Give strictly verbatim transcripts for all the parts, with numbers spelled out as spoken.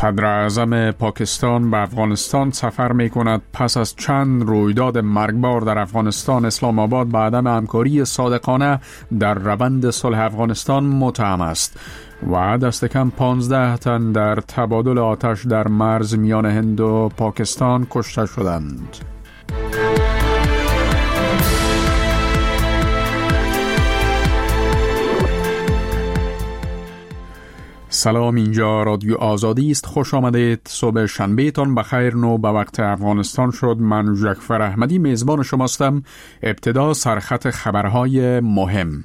صدر اعظم پاکستان به افغانستان سفر می کند. پس از چند رویداد مرگبار در افغانستان، اسلام آباد به عدم همکاری صادقانه در روند صلح افغانستان متهم است و دست کم پانزده تن در تبادل آتش در مرز میان هند و پاکستان کشته شدند. سلام، اینجا رادیو آزادی است. خوش آمدید. صبح شنبه تان بخیر. نو به وقت افغانستان شد. من جعفر احمدی میزبان شماستم. ابتدا سرخط خبرهای مهم.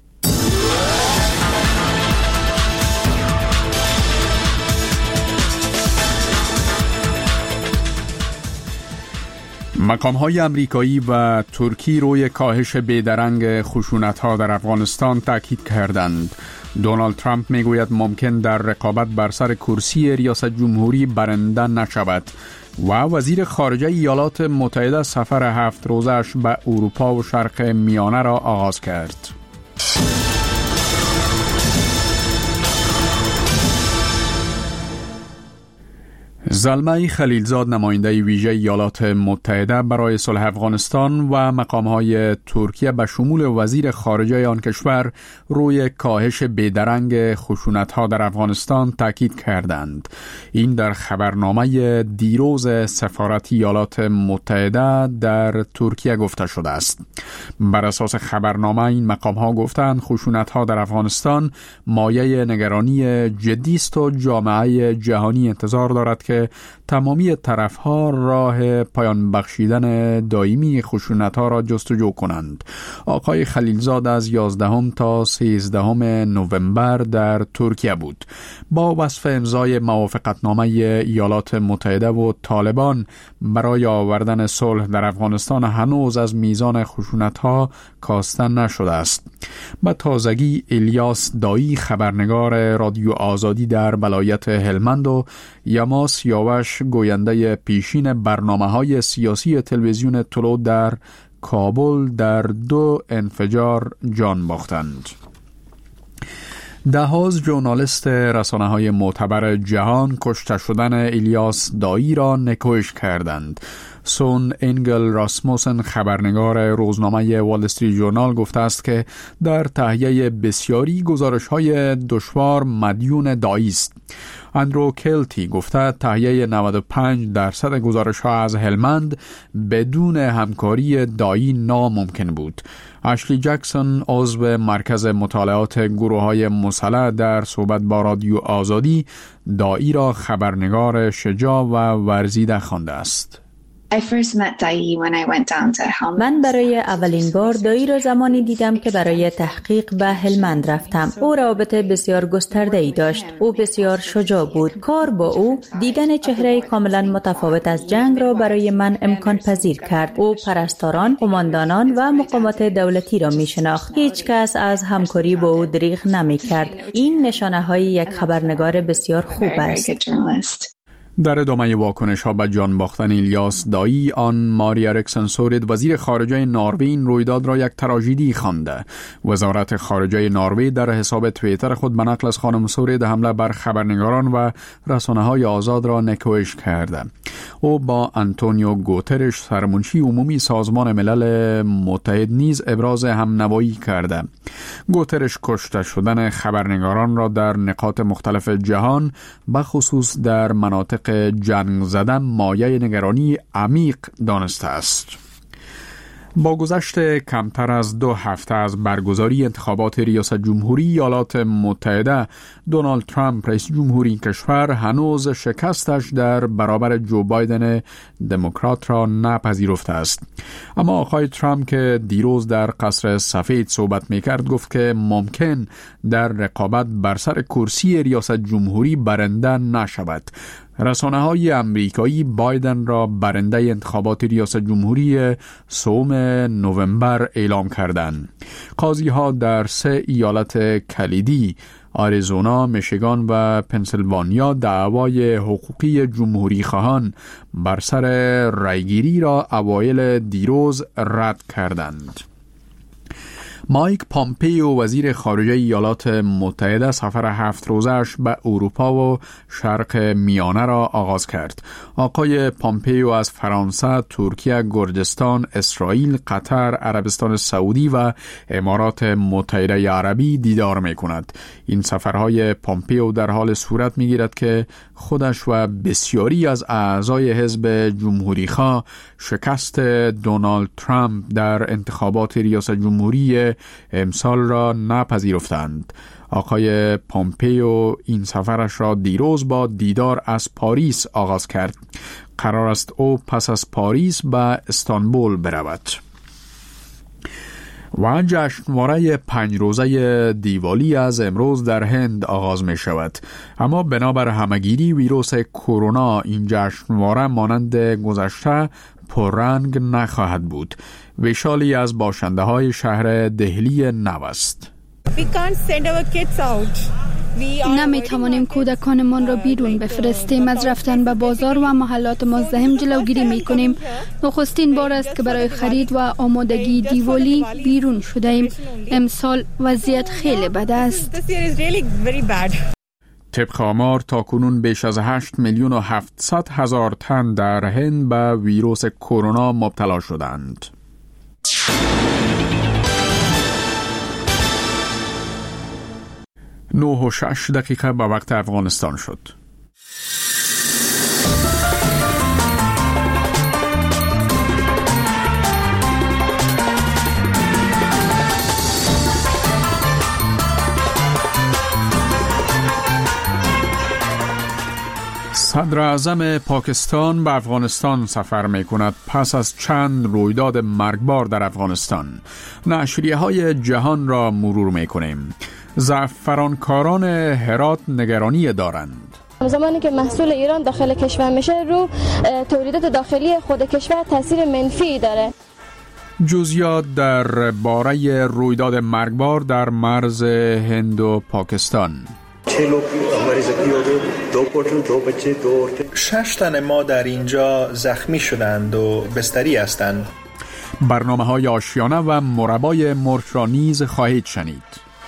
مقام‌های امریکایی و ترکی روی کاهش بیدرنگ خشونت‌ها در افغانستان تاکید کردند. دونالد ترامپ میگوید ممکن در رقابت بر سر کرسی ریاست جمهوری برنده نشود و وزیر خارجه ایالات متحده سفر هفت روزش به اروپا و شرق میانه را آغاز کرد. زلمه خلیلزاد، نماینده ویژه ایالات متحده برای صلح افغانستان و مقام‌های ترکیه به شمول وزیر خارجه آن کشور روی کاهش بیدرنگ خشونت‌ها در افغانستان تاکید کردند. این در خبرنامه دیروز سفارت ایالات متحده در ترکیه گفته شده است. بر اساس خبرنامه این مقام‌ها گفتند خشونت‌ها در افغانستان مایه نگرانی جدی است و جامعه جهانی انتظار دارد که تمامی طرف‌ها راه پایان بخشیدن دائمی خشونت‌ها را جستجو کنند. آقای خلیلزاد از یازدهم تا سیزدهم نوامبر در ترکیه بود. با وصف امضای موافقتنامه ایالات متحده و طالبان برای آوردن صلح در افغانستان هنوز از میزان خشونت‌ها کاسته نشده است. به تازگی الیاس دایی، خبرنگار رادیو آزادی در ولایت هلمند، و یماس یاوش، گوینده پیشین برنامه‌های سیاسی تلویزیون طلوع در کابل، در دو انفجار جان باختند. دهاز ژورنالیست رسانه‌های معتبر جهان کشته شدن الیاس دایی را نکوهش کردند. سون انگل راسموسن، خبرنگار روزنامه وال استریت ژورنال، گفته است که در تهیه بسیاری گزارش‌های دشوار مدیون دایی است. اندرو کلتی گفته تهیه نود و پنج درصد گزارش‌ها از هلمند بدون همکاری دایی ناممکن بود. اشلی جکسون، عضو مرکز مطالعات گروه‌های مسلح، در صحبت با رادیو آزادی دایی را خبرنگار شجاع و ورزیده خوانده است. I first met Dai when I went down to Helmand. من برای اولین بار دایی را زمانی دیدم که برای تحقیق به هلمند رفتم. او رابطه بسیار گسترده‌ای داشت. او بسیار شجاع بود. کار با او دیدن چهره کاملا متفاوت از جنگ را برای من امکان پذیر کرد. او پرستاران، قماندانان و مقامات دولتی را می شناخت. هیچ کس از همکاری با او دریغ نمی کرد. این نشانه های یک خبرنگار بسیار خوب است. در ادامه واکنش ها به جان باختن الیاس دایی، آن ماری اریکسن سورید، وزیر خارجه نروژ، این رویداد را یک تراژدی خوانده. وزارت خارجه نروژ در حساب توییتر خود به نقل از خانم سورید حمله بر خبرنگاران و رسانه‌های آزاد را نکوهش کرده. او با آنتونیو گوترش، سرمنشی عمومی سازمان ملل متحد، نیز ابراز همنوایی کرده. گوترش کشته شدن خبرنگاران را در نقاط مختلف جهان، بخصوص در مناطق جنگ زدن، مایه نگرانی عمیق دانسته است. با گذشت کمتر از دو هفته از برگزاری انتخابات ریاست جمهوری ایالات متحده، دونالد ترامپ، رئیس جمهوری کشور، هنوز شکستش در برابر جو بایدن دموکرات را نپذیرفته است. اما آقای ترامپ که دیروز در قصر سفید صحبت میکرد، گفت که ممکن در رقابت بر سر کرسی ریاست جمهوری برنده نشود. رسانه‌های امریکایی بایدن را برنده انتخابات ریاست جمهوری سوم نوامبر اعلام کردند. قاضی‌ها در سه ایالت کلیدی، آریزونا، میشیگان و پنسیلوانیا، دعوای حقوقی جمهوری خواهان بر سر رایگیری را اوایل دیروز رد کردند. مایک پامپیو وزیر خارجه ایالات متحده سفر هفت روزش به اروپا و شرق میانه را آغاز کرد. آقای پامپیو از فرانسه، ترکیه، گرجستان، اسرائیل، قطر، عربستان سعودی و امارات متحده عربی دیدار می کند. این سفرهای پامپیو در حال صورت می گیرد که خودش و بسیاری از اعضای حزب جمهوری‌خواه شکست دونالد ترامپ در انتخابات ریاست جمهوری امسال را نپذیرفتند. آقای پامپیو این سفرش را دیروز با دیدار از پاریس آغاز کرد. قرار است او پس از پاریس به استانبول برود. و جشنواره پنج روزه دیوالی از امروز در هند آغاز می شود. اما بنابر همگیری ویروس کرونا این جشنواره مانند گذشته پررنگ نخواهد بود. ویشالی از باشنده های شهر دهلی نو است. نمی توانیم کودکانمان را بیرون بفرستیم. از رفتن به بازار و محلات مزدحم جلوگیری می کنیم. نخستین بار است که برای خرید و آمادگی دیوالی بیرون شده ایم. امسال وضعیت خیلی بد است. طبق آمار تاکنون بیش از هشت میلیون و هفتصد هزار تن در هند به ویروس کرونا مبتلا شدند. نه و شش دقیقه به وقت افغانستان شد. صدر اعظم پاکستان به افغانستان سفر می کند پس از چند رویداد مرگبار در افغانستان. نشریه های جهان را مرور می کنیم. زعفرانکاران هرات نگرانی دارند. زمانی که محصول ایران داخل کشور میشه رو تولیدات داخلی خود کشور تاثیر منفی داره. جزئیات در باره رویداد مرگبار در مرز هند و پاکستان. شش تن ما در اینجا زخمی شدند و بستری هستند. برنامه های آشیانه و مربای مرغ را نیز خواهید شنید.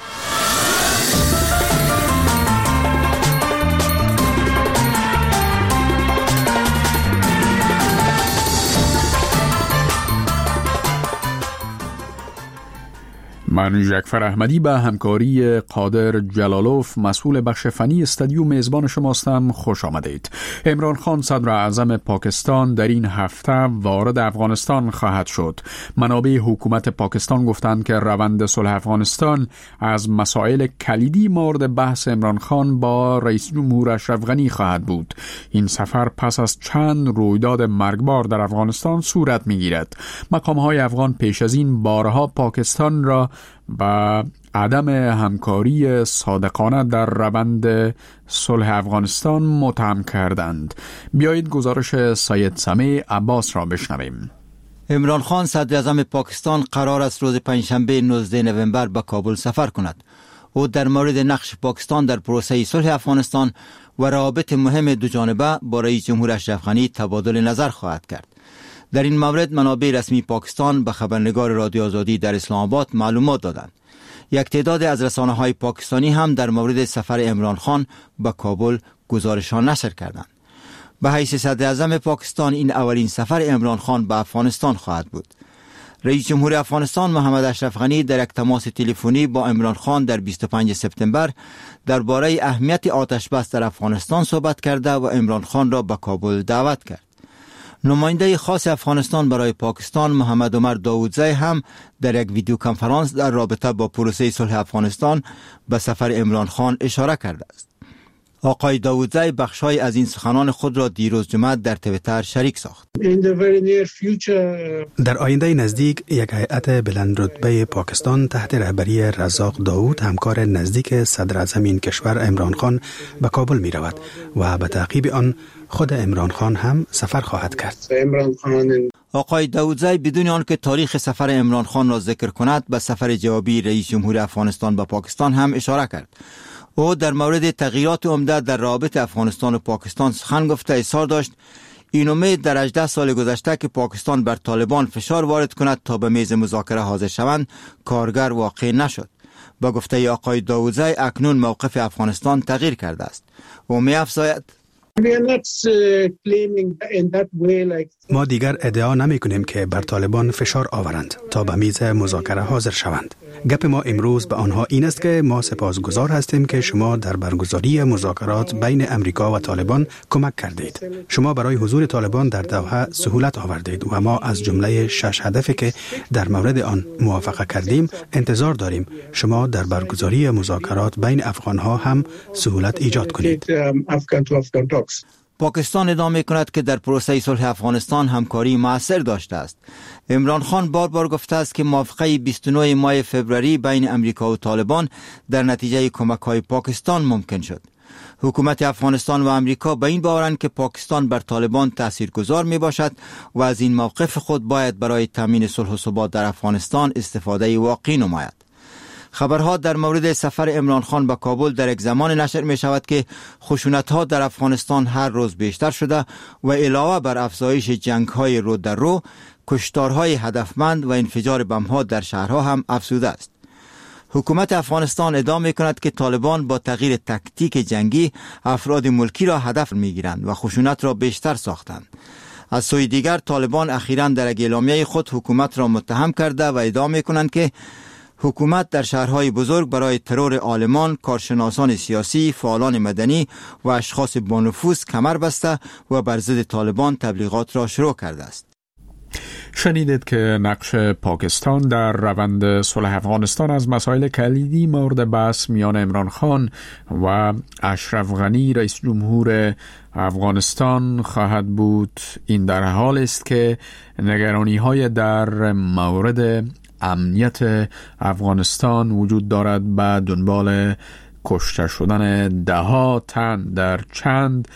من جعفر احمدی به همکاری قادر جلالوف مسئول بخش فنی استودیو میزبان شماستم. خوش آمدید. عمران خان صدر اعظم پاکستان در این هفته وارد افغانستان خواهد شد. منابع حکومت پاکستان گفتند که روند صلح افغانستان از مسائل کلیدی مورد بحث عمران خان با رئیس جمهور اشرف غنی خواهد بود. این سفر پس از چند رویداد مرگبار در افغانستان صورت می‌گیرد. مقام‌های افغان پیش از این بارها پاکستان را با عدم همکاری صادقانه در روند صلح افغانستان متهم کردند. بیایید گزارش سید سمیع عباس را بشنویم. عمران خان صدر اعظم پاکستان قرار است روز پنجشنبه نوزدهم نوامبر به کابل سفر کند. او در مورد نقش پاکستان در پروسه صلح افغانستان و روابط مهم دو جانبه با رئیس جمهور اشرف غنی تبادل نظر خواهد کرد. در این مورد منابع رسمی پاکستان به خبرنگار رادیو آزادی در اسلام آباد معلومات دادند. یک تعداد از رسانه‌های پاکستانی هم در مورد سفر عمران خان به کابل گزارش‌ها نشر کردند. به حیث صدر اعظم پاکستان این اولین سفر عمران خان به افغانستان خواهد بود. رئیس جمهور افغانستان محمد اشرف غنی در یک تماس تلفنی با عمران خان در بیست و پنجم سپتامبر درباره اهمیت آتش بس در افغانستان صحبت کرده و عمران خان را به کابل دعوت کرد. نماینده خاص افغانستان برای پاکستان محمد عمر داودزی هم در یک ویدیو کنفرانس در رابطه با پروسه صلح افغانستان به سفر عمران خان اشاره کرده است. آقای داودزی بخشای از این سخنان خود را دیروز جمعه در توییتر شریک ساخت. در آینده نزدیک یک هیئت بلند رتبه پاکستان تحت رهبری رزاق داود همکار نزدیک صدر اعظم این کشور عمران خان به کابل می رود و به تعقیب آن خود عمران خان هم سفر خواهد کرد. آقای داودزی بدون آنکه تاریخ سفر عمران خان را ذکر کند به سفر جوابی رئیس جمهور افغانستان به پاکستان هم اشاره کرد. او در مورد تغییرات عمده در روابط افغانستان و پاکستان سخن گفته اظهار داشت این امید در هجده سال گذشته که پاکستان بر طالبان فشار وارد کند تا به میز مذاکره حاضر شوند کارگر واقع نشد. با گفته آقای داوودزی اکنون موقف افغانستان تغییر کرده است. و می افزاید ما دیگر ادعا نمی کنیم که بر طالبان فشار آورند تا به میز مذاکره حاضر شوند. گپ ما امروز به آنها این است که ما سپاسگزار هستیم که شما در برگزاری مذاکرات بین امریکا و طالبان کمک کردید. شما برای حضور طالبان در دوحه سهولت آوردید و ما از جمله شش هدفی که در مورد آن موافقه کردیم انتظار داریم شما در برگزاری مذاکرات بین افغانها هم سهولت ایجاد کنید. پاکستان ادامه کند که در پروسه صلح افغانستان همکاری مؤثر داشته است. عمران خان بار بار گفته است که موافقه بیست و نه ماه فوریه بین امریکا و طالبان در نتیجه کمک‌های پاکستان ممکن شد. حکومت افغانستان و امریکا به این باورند که پاکستان بر طالبان تاثیرگذار می باشد و از این موقف خود باید برای تامین صلح و ثبات در افغانستان استفاده واقعی نماید. خبرها در مورد سفر عمران خان به کابل در یک زمان نشر می شود که خشونت‌ها در افغانستان هر روز بیشتر شده و علاوه بر افزایش جنگ‌های رو در رو، کشتارهای هدفمند و انفجار بم‌ها در شهرها هم افزوده است. حکومت افغانستان ادعا می کند که طالبان با تغییر تکتیک جنگی افراد ملکی را هدف می گیرند و خشونت را بیشتر ساختند. از سوی دیگر طالبان اخیراً در اعلامیه خود حکومت را متهم کرده و ادعا می کنند که حکومت در شهرهای بزرگ برای ترور عالمان، کارشناسان سیاسی، فعالان مدنی و اشخاص با نفوذ کمر بسته و بر ضد طالبان تبلیغات را شروع کرده است. شنیدید که نقش پاکستان در روند صلح افغانستان از مسائل کلیدی مورد بحث میان عمران خان و اشرف غنی رئیس جمهور افغانستان خواهد بود. این در حال است که نگرانی‌های در مورد امنیت افغانستان وجود دارد به دنبال کشته شدن ده ها تن در چند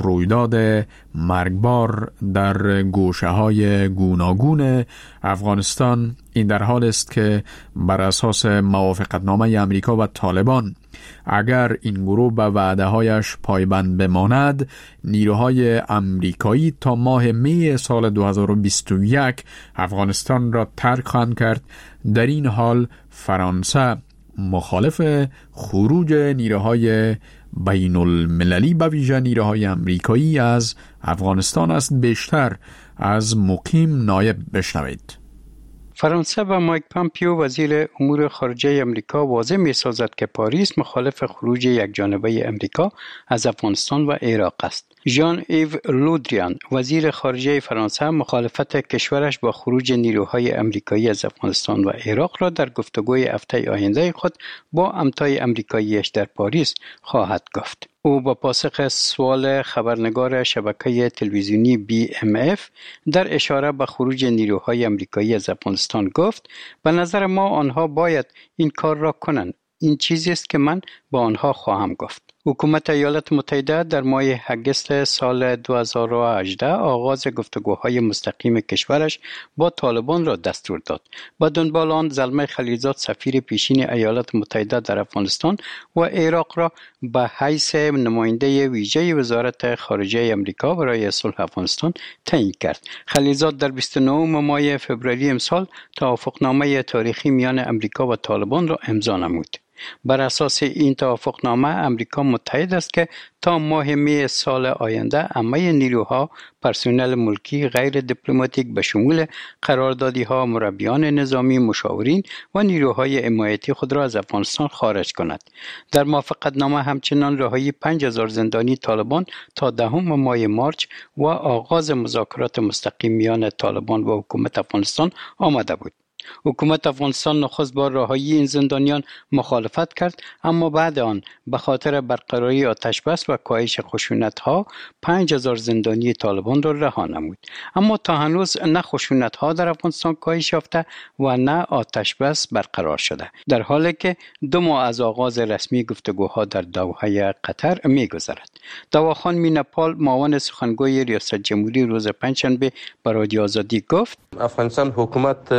رویداد مرگبار در گوشه های گوناگون افغانستان. این در حال است که بر اساس موافقتنامه امریکا و طالبان اگر این گروه به وعده هایش پایبند بماند، نیروهای امریکایی تا ماه می سال دو هزار و بیست و یک افغانستان را ترک خواهند کرد. در این حال فرانسه مخالف خروج نیروهای بین المللی به ویژه نیروهای امریکایی از افغانستان است. بیشتر از مقیم نایب بشنوید. فرانسه و مایک پامپیو وزیر امور خارجه امریکا واضح می سازد که پاریس مخالف خروج یکجانبه امریکا از افغانستان و عراق است. ژان ایو لودریان وزیر خارجه فرانسه مخالفت کشورش با خروج نیروهای امریکایی از افغانستان و عراق را در گفتگوی هفته آینده خود با همتای امریکاییش در پاریس خواهد گفت. او با پاسخ سوال خبرنگار شبکه تلویزیونی بی ام اف در اشاره به خروج نیروهای امریکایی از افغانستان گفت: به نظر ما آنها باید این کار را کنند. این چیزی است که من با آنها خواهم گفت. حکومت ایالات متحده در ماه اگست سال دو هزار و هجده آغاز گفتگوهای مستقیم کشورش با طالبان را دستور داد. با دنبال آن زلمه خلیلزاد سفیر پیشین ایالات متحده در افغانستان و عراق را به حیث نماینده ویژه وزارت خارجه امریکا برای صلح افغانستان تعیین کرد. خلیلزاد در بیست و نه ماه فوریه امسال توافقنامه تاریخی میان امریکا و طالبان را امضا نمود. بر اساس این توافقنامه امریکا متحد است که تا ماه می سال آینده همه نیروها، پرسنل ملکی غیر دیپلماتیک به شمول قراردادی‌ها، مربیان نظامی، مشاورین و نیروهای حمایتی خود را از افغانستان خارج کند. در موافقتنامه همچنان رهایی پنج هزار زندانی طالبان تا دهم ماه مارچ و آغاز مذاکرات مستقیم میان طالبان و حکومت افغانستان آمده بود. حکومت افغانستان نخست با رهایی این زندانیان مخالفت کرد، اما بعد آن به خاطر برقراری آتشبس و کاهش خشونت‌ها پنج هزار زندانی طالبان را رها نمود. اما تا هنوز نه خشونت‌ها در افغانستان کاهش یافته و نه آتشبس برقرار شده، در حالی که دو ماه از آغاز رسمی گفتگوها در دوحه قطر می‌گذرد. دواخان میناپال معاون سخنگوی ریاست جمهوری روز پنجشنبه به رادیو آزادی گفت: افغانستان حکومت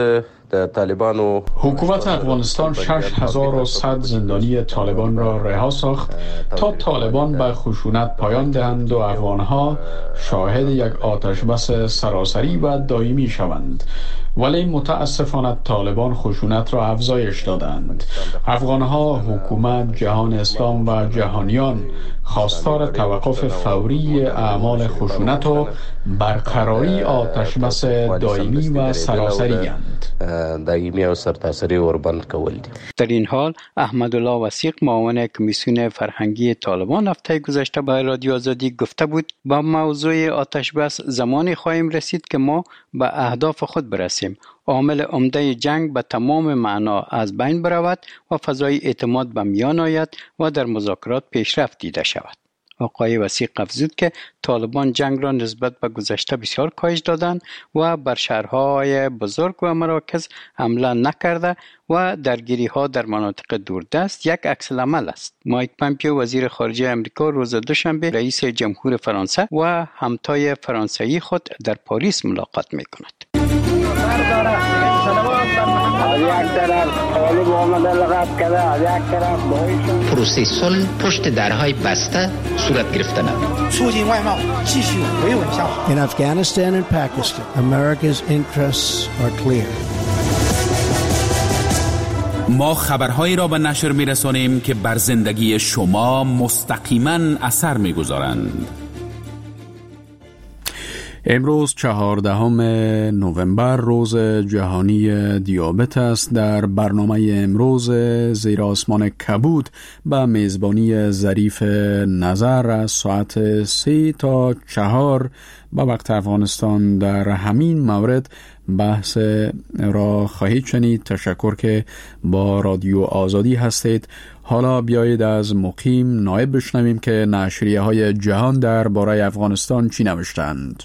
طالبان و حکومت افغانستان شش هزار و صد زندانی طالبان را رها ساخت تا طالبان به خشونت پایان دهند و افغانها شاهد یک آتش بس سراسری و دائمی شوند. ولی متاسفانه طالبان خشونت را افزایش دادند. افغانها، حکومت، جهان اسلام و جهانیان خواستار توقف فوری اعمال خشونت و برقراری آتش بس دائمی و سراسری اند. دائمی و سرتاسری وربند کول دی. در این حال احمدالله وثیق معاون کمیسیون فرهنگی طالبان هفته گذشته به رادیو آزادی گفته بود با موضوع آتش بس زمانی خواهیم رسید که ما به اهداف خود برسیم. عامل عمده جنگ به تمام معنا از بین برود و فضای اعتماد به میان آید و در مذاکرات پیشرفت دیده شود. آقای وثیق افزود که طالبان جنگ را نسبت به گذشته بسیار کاهش دادند و بر شهرهای بزرگ و مراکز حمله نکرده و درگیری ها در مناطق دوردست یک عکس العمل است. مایک پامپیو وزیر خارجه امریکا روز دوشنبه رئیس جمهور فرانسه و همتای فرانسوی خود در پاریس ملاقات می کند. پروسه صلح پشت درهای بسته صورت گرفته نمید. In Afghanistan and Pakistan, America's interests are clear. ما خبرهایی را به نشر می‌رسانیم که بر زندگی شما مستقیما اثر می‌گذارند. امروز چهاردهم نوامبر روز جهانی دیابت است. در برنامه امروز زیر آسمان کبود به میزبانی ظریف نظر از ساعت سه تا چهار به وقت افغانستان در همین مورد بحث را خواهید شنید. تشکر که با رادیو آزادی هستید. حالا بیایید از مقیم نایب بشنویم که نشریه های جهان در باره افغانستان چی نوشتند.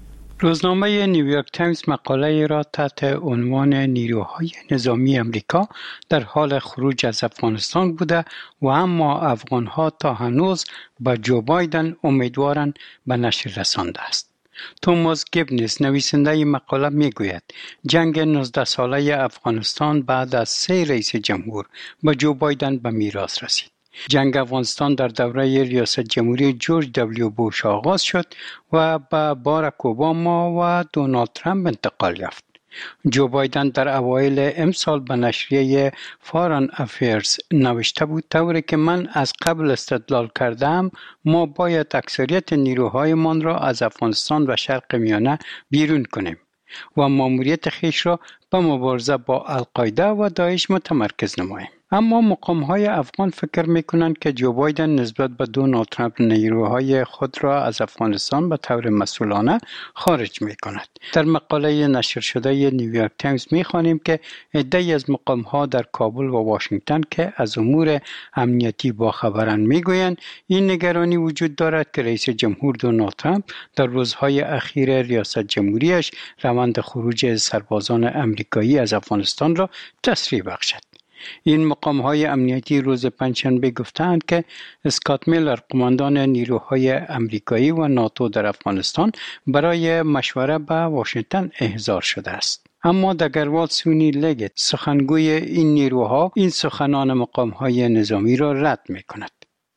روزنامه نیویورک تایمز مقاله را تحت عنوان نیروهای نظامی امریکا در حال خروج از افغانستان بوده و اما افغانها تا هنوز به جو بایدن امیدوارند به نشر رسانده است. توماس گیبنز نویسنده مقاله میگوید جنگ نوزده ساله افغانستان بعد از سه رئیس جمهور به جو بایدن به میراث رسید. جنگ افغانستان در دوره ریاست جمهوری جورج دبلیو بوش آغاز شد و به باراک اوباما و دونالد ترامپ انتقال یافت. جو بایدن در اوایل امسال به نشریه فارن افیرز نوشته بود طوری که من از قبل استدلال کردم ما باید اکثریت نیروهایمان را از افغانستان و شرق میانه بیرون کنیم و ماموریت خیش را به مبارزه با القاعده و داعش متمرکز نماییم. اما مقام‌های افغان فکر می‌کنند که جو بایدن نسبت به دونالد ترامپ نیروهای خود را از افغانستان به طور مسئولانه خارج می‌کند. در مقاله نشر شده نیویورک تایمز می‌خوانیم که عده‌ای از مقام‌ها در کابل و واشنگتن که از امور امنیتی باخبرند می‌گویند این نگرانی وجود دارد که رئیس جمهور دونالد ترامپ در روزهای اخیر ریاست جمهوریش روند خروج سربازان امریکایی از افغانستان را تسریع بخشد. این مقام‌های امنیتی روز پنجشنبه گفتند که اسکات میلر قماندان نیروهای امریکایی و ناتو در افغانستان برای مشوره به واشنگتن احضار شده است. اما دگروال سونی لگت سخنگوی این نیروها این سخنان مقام‌های نظامی را رد می‌کند.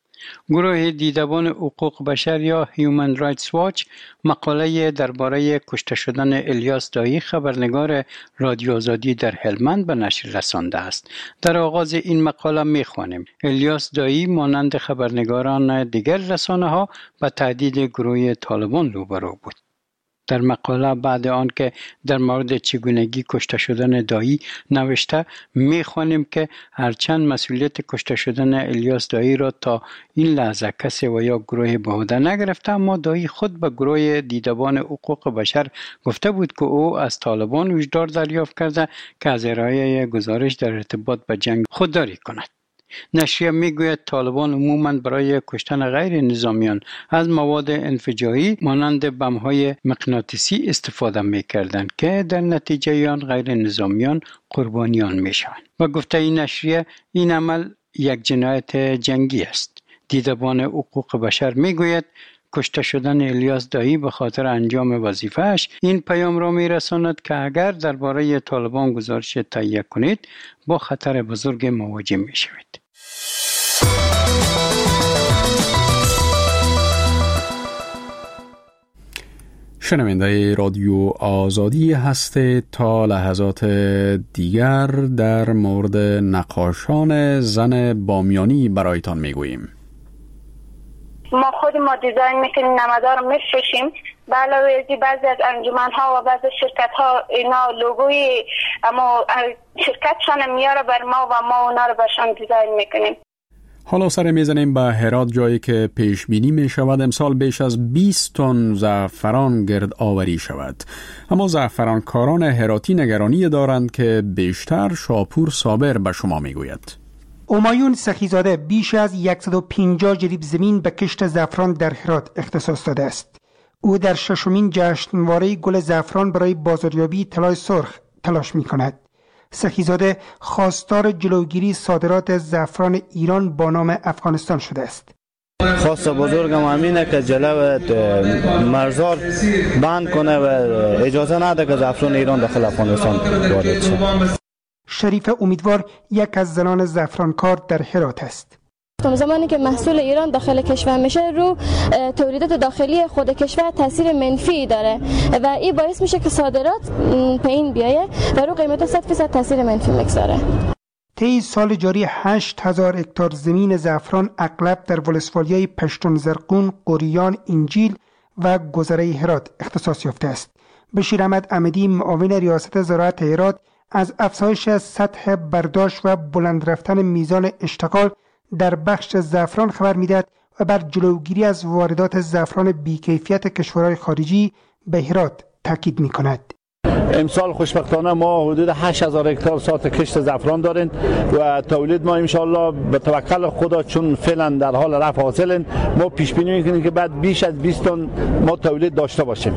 گروه دیدبان حقوق بشر یا هیومن رایتس واچ مقاله درباره کشته شدن الیاس دایی خبرنگار رادیو آزادی در هلمند به نشر رسانده است. در آغاز این مقاله می‌خوانیم الیاس دایی مانند خبرنگاران دیگر رسانه‌ها به تهدید گروه طالبان روبرو بود. در مقاله بعد آن که در مورد چگونگی کشته شدن دایی نوشته می‌خوانیم که هرچند مسئولیت کشته شدن الیاس دایی را تا این لحظه کسی و یا گروه به عهده نگرفته، اما دایی خود به گروه دیدبان حقوق بشر گفته بود که او از طالبان هشدار دریافت کرده که از ارائه گزارش در ارتباط به جنگ خودداری کند. نشریه میگوید طالبان عموماً برای کشتن غیر نظامیان از مواد انفجاری مانند بم‌های مغناطیسی استفاده می‌کردند که در نتیجه آن غیر نظامیان قربانیان میشوند. و گفته این نشریه این عمل یک جنایت جنگی است. دیدبان حقوق بشر میگوید کشته شدن الیاس دایی به خاطر انجام وظیفه‌اش این پیام را می‌رساند که اگر درباره طالبان گزارش تهیه کنید با خطر بزرگ مواجه می‌شوید. شنونده رادیو آزادی هستید. تا لحظات دیگر در مورد نقاشان زن بامیانی برایتان میگوییم. ما خود ما دیزاین میکنیم، نمادار رو میفروشیم. به علاوه از بعضی از انجمن‌ها و بعضی شرکت‌ها اینا لوگوی اما شرکتشان میاره بر ما و ما اونا رو برشان دیزاین میکنیم. حالا سر میزنیم به هرات، جایی که پیش بینی می شود امسال بیش از بیست تن زعفران گرد آوری شود. اما زعفرانکاران هراتی نگرانی دارند که بیشتر شاپور صابر به شما می گوید. همایون سخیزاده بیش از صد و پنجاه جریب زمین به کشت زعفران در هرات اختصاص داده است. او در ششمین جشنواره گل زعفران برای بازاریابی طلای سرخ تلاش می کند. سخیزاده خواستار جلوگیری صادرات زعفران ایران با نام افغانستان شده است. خواست بزرگم همینه که جلو مرزار بند کنه و اجازه نده که زعفران ایران داخل افغانستان وارد شه. شریف امیدوار یک از زنان زعفرانکار در هرات است. زمانی که محصول ایران داخل کشور میشه رو تولیدات داخلی خود کشور تاثیر منفی داره و این باعث میشه که صادرات پایین بیایه و رو قیمت صد فیصد تاثیر منفی میگذاره. طی سال جاری هشت هزار هکتار زمین زعفران اغلب در ولسوالیای پشتون زرقون، قریان، انجیل و گذره هرات اختصاص یافته است. بشیر احمد احمدی معاون ریاست زراعت هرات از افزایش سطح برداشت و بلند رفتن میزان اشتغال در بخش زعفران خبر میدهد و بر جلوگیری از واردات زعفران بیکیفیت کشورهای خارجی به هرات تاکید میکند. امسال خوشبختانه ما حدود هشت هزار هکتار ساحت کشت زعفران داریم و تولید ما انشالله به توکل خدا چون فعلا در حال رفع حاصلیم ما پیش بینی میکنیم که بعد بیش از بیست تن ما تولید داشته باشیم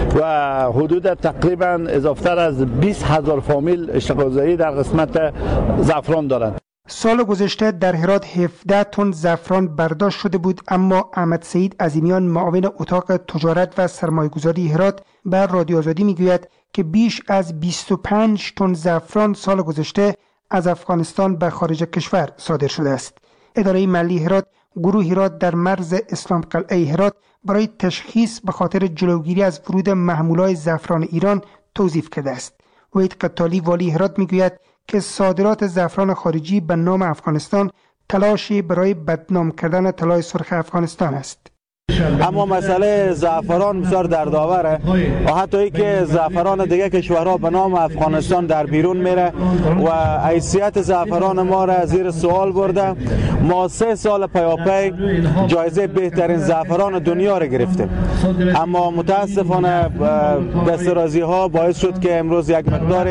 و حدود تقریبا اضافه‌تر از بیست هزار فامیل اشتغالزایی در قسمت زعفران دارند. سال گذشته در هرات هفده تن زعفران برداشت شده بود، اما احمد سعید عظیمیان معاون اتاق تجارت و سرمایه‌گذاری هرات بر رادیو آزادی میگوید که بیش از بیست و پنج تن زعفران سال گذشته از افغانستان به خارج کشور صادر شده است. اداره ملی هرات گروه هرات در مرز اسلام قلعه هرات برای تشخیص به خاطر جلوگیری از ورود محمولات زعفران ایران توصیف کرده است. وحید قتالی والی هرات میگوید که صادرات زعفران خارجی به نام افغانستان تلاشی برای بدنام کردن طلای سرخ افغانستان است. اما مسئله زعفران بسیار دردآوره و حتی ای که زعفران دیگه کشورها به نام افغانستان در بیرون میره و حیثیت زعفران ما را زیر سوال برده. ما سه سال پیاپی جایزه بهترین زعفران دنیا را گرفتیم، اما متاسفانه دسترازی ها باعث شد که امروز یک مقدار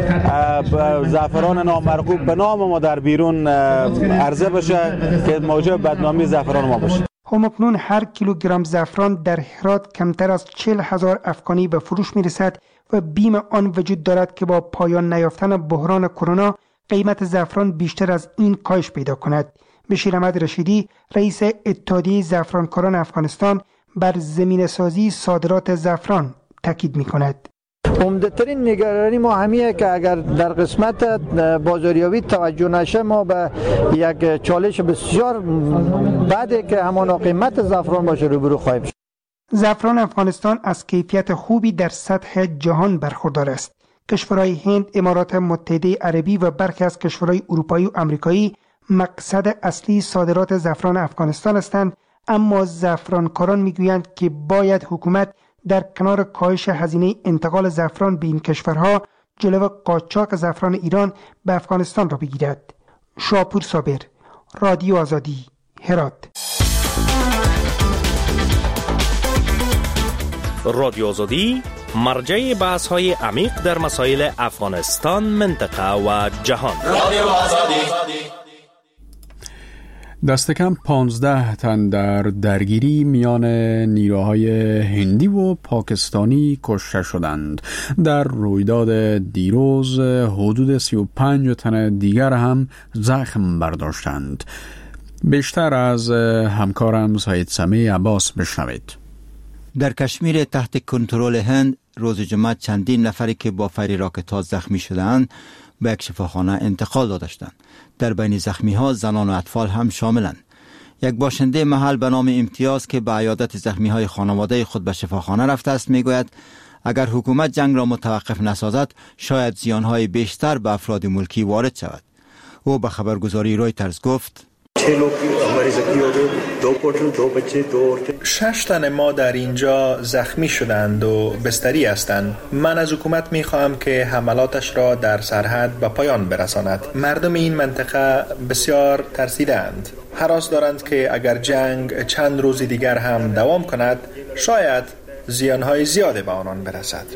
زعفران نامرغوب به نام ما در بیرون عرضه بشه که موجب بدنامی زعفران ما بشه. همکنون هر کیلوگرم زعفران در هرات کمتر از چهل هزار افغانی به فروش می رسد و بیم آن وجود دارد که با پایان نیافتن بحران کرونا قیمت زعفران بیشتر از این کاهش پیدا کند. بشیر احمد رشیدی رئیس اتحادیه زعفرانکاران افغانستان بر زمینه سازی صادرات زعفران تاکید می کند. عمده‌ترین نگرانی ما همیه که اگر در قسمت بازاریابی توجه نشه ما به یک چالش بسیار بعده که همان قیمت زعفران باشه روبرو خواهیم شد. زعفران افغانستان از کیفیت خوبی در سطح جهان برخوردار است. کشورهای هند، امارات متحده عربی و برخی از کشورهای اروپایی و آمریکایی مقصد اصلی صادرات زعفران افغانستان هستند، اما زعفرانکاران میگویند که باید حکومت در کنار کاهش هزینه انتقال زعفران به این کشورها جلو قاچاق زعفران ایران به افغانستان را بگیرد. شاپور صابر، رادیو آزادی، هرات. رادیو آزادی مرجع بحث های عمیق در مسائل افغانستان، منطقه و جهان. رادیو آزادی. دست کم پانزده تن در درگیری میان نیروهای هندی و پاکستانی کشته شدند. در رویداد دیروز حدود سی و پنج تن دیگر هم زخم برداشتند. بیشتر از همکارم سید سمی عباس بشنوید. در کشمیر تحت کنترل هند روز جمعه چندین نفری که با فیر راکت‌ها زخمی شدند به یک شفاخانه انتقال دادند. در بین زخمی ها زنان و اطفال هم شاملند. یک باشنده محل به نام امتیاز که به عیادت زخمی های خانواده خود به شفاخانه رفته است میگوید اگر حکومت جنگ را متوقف نسازد شاید زیان های بیشتر به افراد ملکی وارد شود. او به خبرگزاری رویترز گفت شش تن ما در اینجا زخمی شدند و بستری هستند. من از حکومت می خواهم که حملاتش را در سرحد به پایان برساند. مردم این منطقه بسیار ترسیدند. هراس دارند که اگر جنگ چند روز دیگر هم دوام کند شاید زیانهای زیاده به آنان برسد.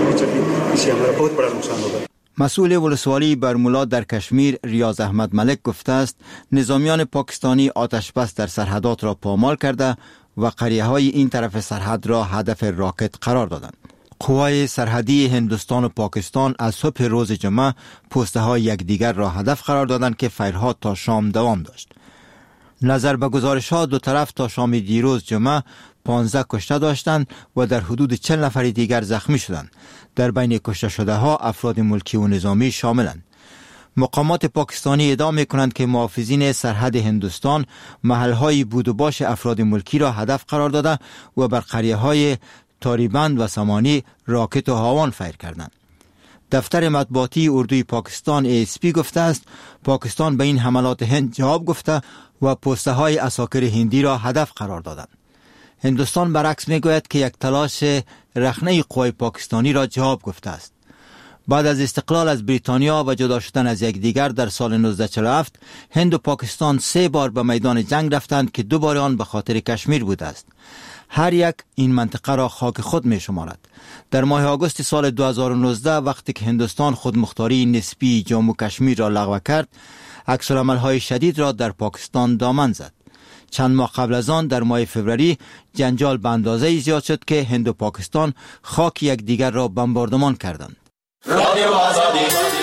مسئول ولسوالی برمولا در کشمیر ریاض احمد ملک گفته است نظامیان پاکستانی آتش بس در سرحدات را پامال کرده و قریه های این طرف سرحد را هدف راکت قرار دادند. قوای سرحدی هندوستان و پاکستان از صبح روز جمعه پوسته های یکدیگر را هدف قرار دادند که فیرها تا شام دوام داشت. نظر به گزارش ها دو طرف تا شام دیروز جمعه پانزده کشته داشتند و در حدود چهل نفر دیگر زخمی شدند. در بین کشته شده ها افراد ملکی و نظامی شاملند. مقامات پاکستانی ادعا می‌کنند که محافظین سرحد هندوستان محل‌های بود و باش افراد ملکی را هدف قرار داده و بر قریه‌های تاریبند و سمانی راکت و هاوان فیر کردند. دفتر مطبوعاتی اردوی پاکستان ای اس پی گفته است پاکستان به این حملات هند جواب گفته و پسته‌های عساکر هندی را هدف قرار دادند. هندوستان برعکس میگوید که یک تلاش رخنه قوای پاکستانی را جواب گفته است. بعد از استقلال از بریتانیا و جدا شدن از یکدیگر در سال نوزده چهل و هفت هند و پاکستان سه بار به میدان جنگ رفتند که دو بار آن به خاطر کشمیر بوده است. هر یک این منطقه را خاک خود می شمارد. در ماه آگوست سال دو هزار و نوزده وقتی که هندوستان خودمختاری نسبی جموں کشمیر را لغو کرد عکس‌العمل‌های شدید را در پاکستان دامن زد. چند ماه قبل از آن در ماه فوریه جنجال به اندازه زیاد شد که هند و پاکستان خاک یکدیگر را بمباردمان کردند. رادیو آزادی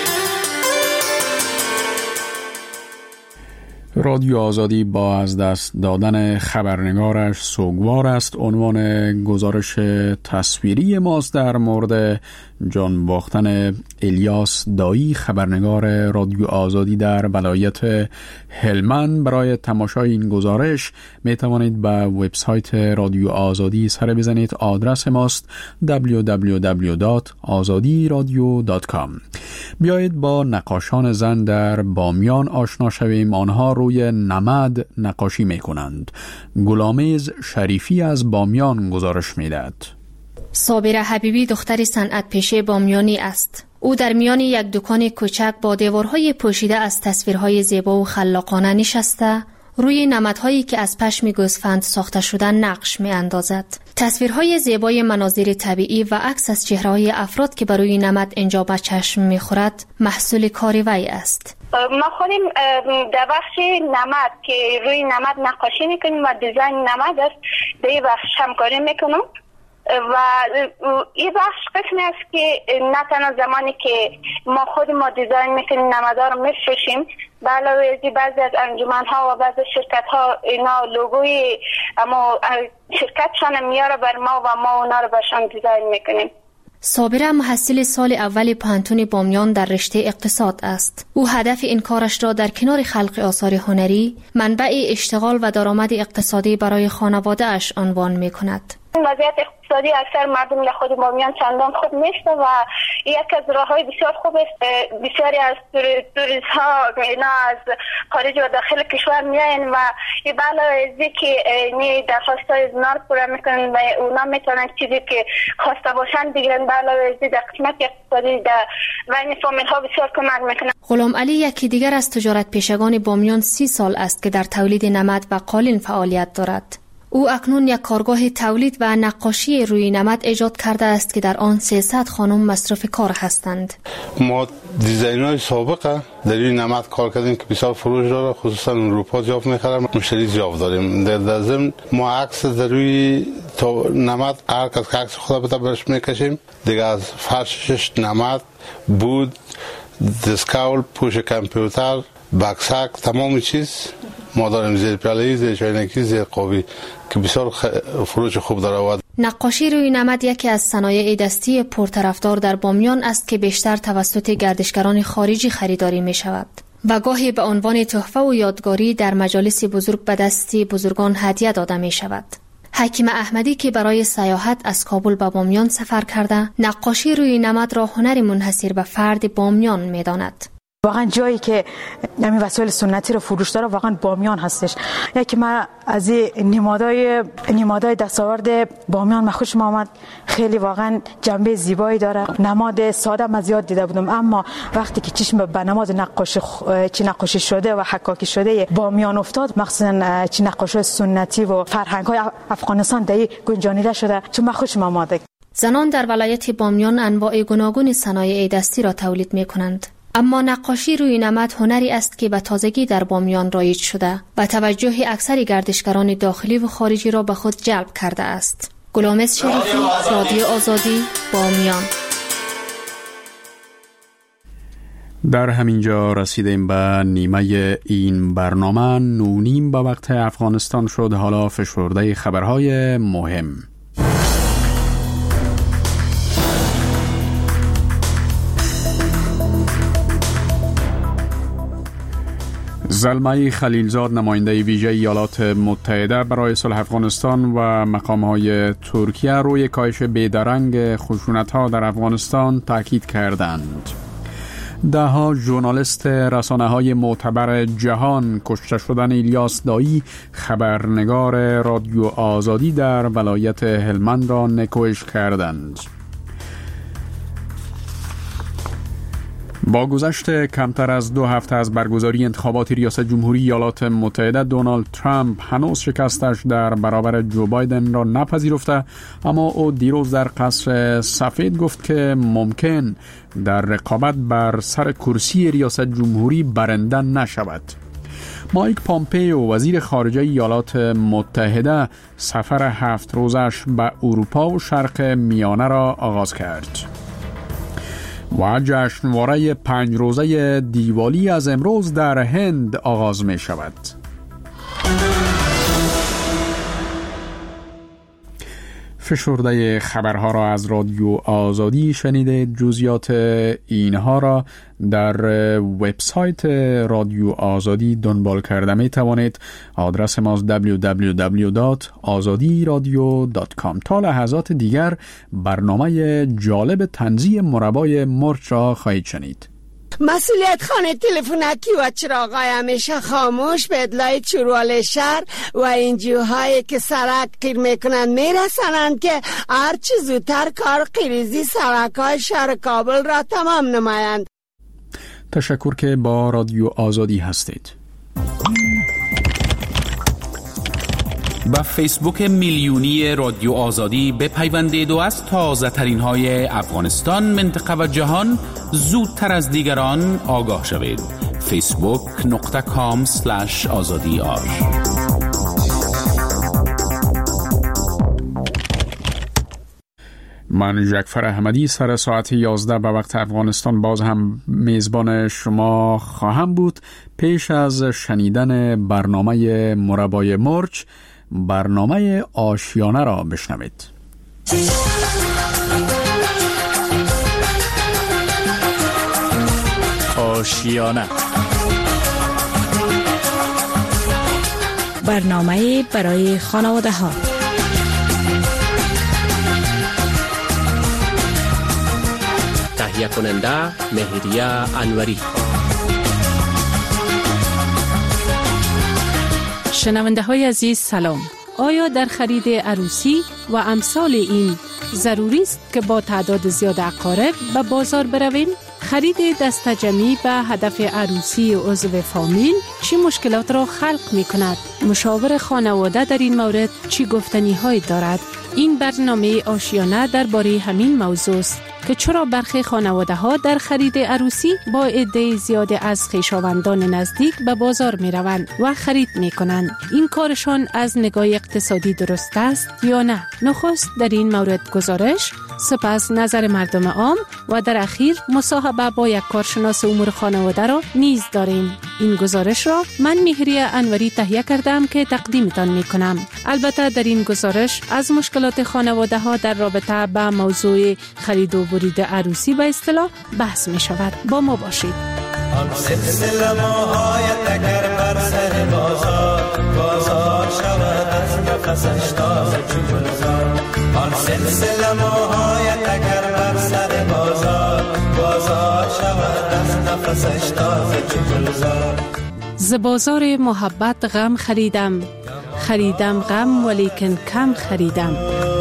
رادیو آزادی با از دست دادن خبرنگارش سوگوار است. عنوان گزارش تصویری ماست در مورد جان باختن الیاس دایی خبرنگار رادیو آزادی در ولایت هلمند. برای تماشای این گزارش می توانید به وبسایت رادیو آزادی سر بزنید. آدرس ماست دبلیو دبلیو دبلیو دات آزادی رادیو دات کام. بیایید با نقاشان زن در بامیان آشنا شویم. آنها روی نمد نقاشی می کنند. غلامیز شریفی از بامیان گزارش می دهد. صابره حبیبی دختر صنعت پیشه بامیانی است. او در میان یک دکان کوچک با دیوارهای پوشیده از تصویرهای زیبا و خلاقانه نشسته روی نمدهایی که از پشم گوسفند ساخته شدن نقش می اندازد. تصویرهای زیبای مناظر طبیعی و عکس از چهره‌های افراد که بر روی نمد اینجا به چشم می خورد محصول کار وی است. ما خودیم در بخش نمد که روی نمد نقاشی میکنیم و دیزاین نمد است در این بخش همکاری میکنم و این بخش قسمی است که نه تنها زمانی که ما خود ما دیزاین میکنیم نمدها رو میفروشیم به علاوه از بعضی از انجمن ها و بعضی شرکت ها اینا لوگوی اما شرکتشان میاره بر ما و ما اونا رو برشان دیزاین میکنیم. صابره محصل سال اول پانتون بامیان در رشته اقتصاد است. او هدف این کارش را در کنار خلق آثار هنری منبع اشتغال و درآمد اقتصادی برای خانواده اش عنوان می کند. وضعیت اقتصادی اکثر مردم لخود بامیان چندان خوب نیست و یک از راه‌های بسیار خوب است. بسیاری از توریست ها اینا از خارج و داخل کشور میاین و این علاوه از اینکه نی درخواست‌های زنار پورا میکنن و اونا میتونن چیزی که خواسته باشن بگیرن. به علاوه از این در قسمت اقتصادی در بین فامیل ها بسیار کمک میکنن. غلام علی یکی دیگر از تجارت پیشگان بامیان سی سال است که در تولید نمد و قالین فعالیت دارد. او اکنون یک کارگاه تولید و نقاشی روی نمد ایجاد کرده است که در آن سیصد خانم مصرف کار هستند. ما دیزاین‌های سابقه در این نمد کار کردیم که بسیار فروش داره، خصوصا اروپا جواب می‌خریم، مشتری جواب داریم. در ضمن ما عکس در روی نمد هر کس که عکس خود بتا برش میکشیم دیگه از فرشش نمد بود، دسکاول، پوش کامپیوتر، بکسک، تمام چیز ما داریم زیر پیاله، زیر چاینکی، زیر قابی که بسیار فروش خوب داره. نقاشی روی نمد یکی از صنایع دستی پرطرفدار در بامیان است که بیشتر توسط گردشگران خارجی خریداری می شود و گاهی به عنوان تحفه و یادگاری در مجالس بزرگ به دست بزرگان هدیه داده می شود. حکیم احمدی که برای سیاحت از کابل به بامیان سفر کرده، نقاشی روی نمد را هنر منحصر به فرد بامیان می داند. واقعا جایی که همین وسایل سنتی رو فروش داره واقعا بامیان هستش. یکی من از نمادای نمادای دستاورد بامیان من خوشم آمد، خیلی واقعا جنبه زیبایی داره. نماد ساده من زیاد دیده بودم، اما وقتی که چشم به نماد نقاشی چی نقاشی شده و حکاکی شده بامیان افتاد، مخصوصا چی نقاشی سنتی و فرهنگ‌های افغانستان در گنجانیده شده، چون من خوشم آمد. زنان در ولایت بامیان انواع گوناگون صنایع دستی را تولید می‌کنند. اما نقاشی روی نمد هنری است که به تازگی در بامیان رایج شده و توجه اکثر گردشگران داخلی و خارجی را به خود جلب کرده است. گلامز شریفی، رادیو آزادی، بامیان. در همینجا رسیدیم به نیمه این برنامه. نونیم به وقت افغانستان شد. حالا فشرده خبرهای مهم. زلمه خلیلزاد، نماینده ویژه ایالات متحده برای صلح افغانستان و مقام‌های ترکیه روی کاهش بیدرنگ خشونت‌ها در افغانستان تاکید کردند. ده ها ژورنالیست رسانه‌های معتبر جهان کشته شدن الیاس دایی، خبرنگار رادیو آزادی در ولایت هلمند را نکوهش کردند. با گذشت کمتر از دو هفته از برگزاری انتخابات ریاست جمهوری ایالات متحده، دونالد ترامپ هنوز شکستش در برابر جو بایدن را نپذیرفته، اما او دیروز در قصر سفید گفت که ممکن در رقابت بر سر کرسی ریاست جمهوری برنده نشود. مایک پامپیو، وزیر خارجه ایالات متحده، سفر هفت روزش به اروپا و شرق میانه را آغاز کرد و جشنواره پنج روزه دیوالی از امروز در هند آغاز می شود. فشرده خبرها را از رادیو آزادی شنیده. جزئیات اینها را در وبسایت رادیو آزادی دنبال کرده می توانید. آدرس ما دبلیو دبلیو دبلیو دات آزادی رادیو دات کام. تا لحظات دیگر برنامه جالب تنزیه مربای مرچ را خواهید شنید. مسئولیت خانه تلفنکی و چراغای همیشه خاموش به ادلای چروال شهر و انجیوهایی که سرک قیر میکنند میرسانند که هرچی زودتر کار قیریزی سرکای شهر کابل را تمام نمایند. تشکر که با رادیو آزادی هستید. با فیسبوک میلیونی رادیو آزادی بپیوندید و از تازه ترین های افغانستان، منطقه و جهان زودتر از دیگران آگاه شوید. فیسبوک نقطه کام سلش آزادی آر. من جعفر احمدی سر ساعت یازده به وقت افغانستان باز هم میزبان شما خواهم بود. پیش از شنیدن برنامه مربای مرچ، برنامه آشیانه را بشنوید. آشیانه، برنامه برای خانواده ها. تهیه کننده مهریه انوری. شنونده های عزیز سلام. آیا در خرید عروسی و امثال این ضروری است که با تعداد زیاد اقارب به بازار برویم؟ خرید دسته جمعی به هدف عروسی عضو فامیل چه مشکلات را خلق می کند؟ مشاور خانواده در این مورد چه گفتنی هایی دارد؟ این برنامه آشیانه درباره همین موضوع است که چرا برخی خانواده ها در خرید عروسی با عده زیاد از خویشاوندان نزدیک به بازار می روند و خرید می کنند. این کارشان از نگاه اقتصادی درست است یا نه؟ نخست در این مورد گزارش سپس نظر مردم عام و در اخیر مصاحبه با یک کارشناس امور خانواده را نیز داریم. این گزارش را من مهریه انوری تهیه کردم که تقدیمتان می کنم. البته در این گزارش از مشکلات خانواده ها در رابطه با موضوع خرید و برید عروسی به اصطلاح بحث می شود. با ما باشید. آن سلسله ماهایت اگر بر سر بازار بازار شود از نفسش تازه چو گلزار. آن سلسله ماهایت اگر بر سر بازار بازار شود از نفسش تازه چو گلزار. ز بازار محبت غم خریدم، خریدم غم ولیکن کم خریدم.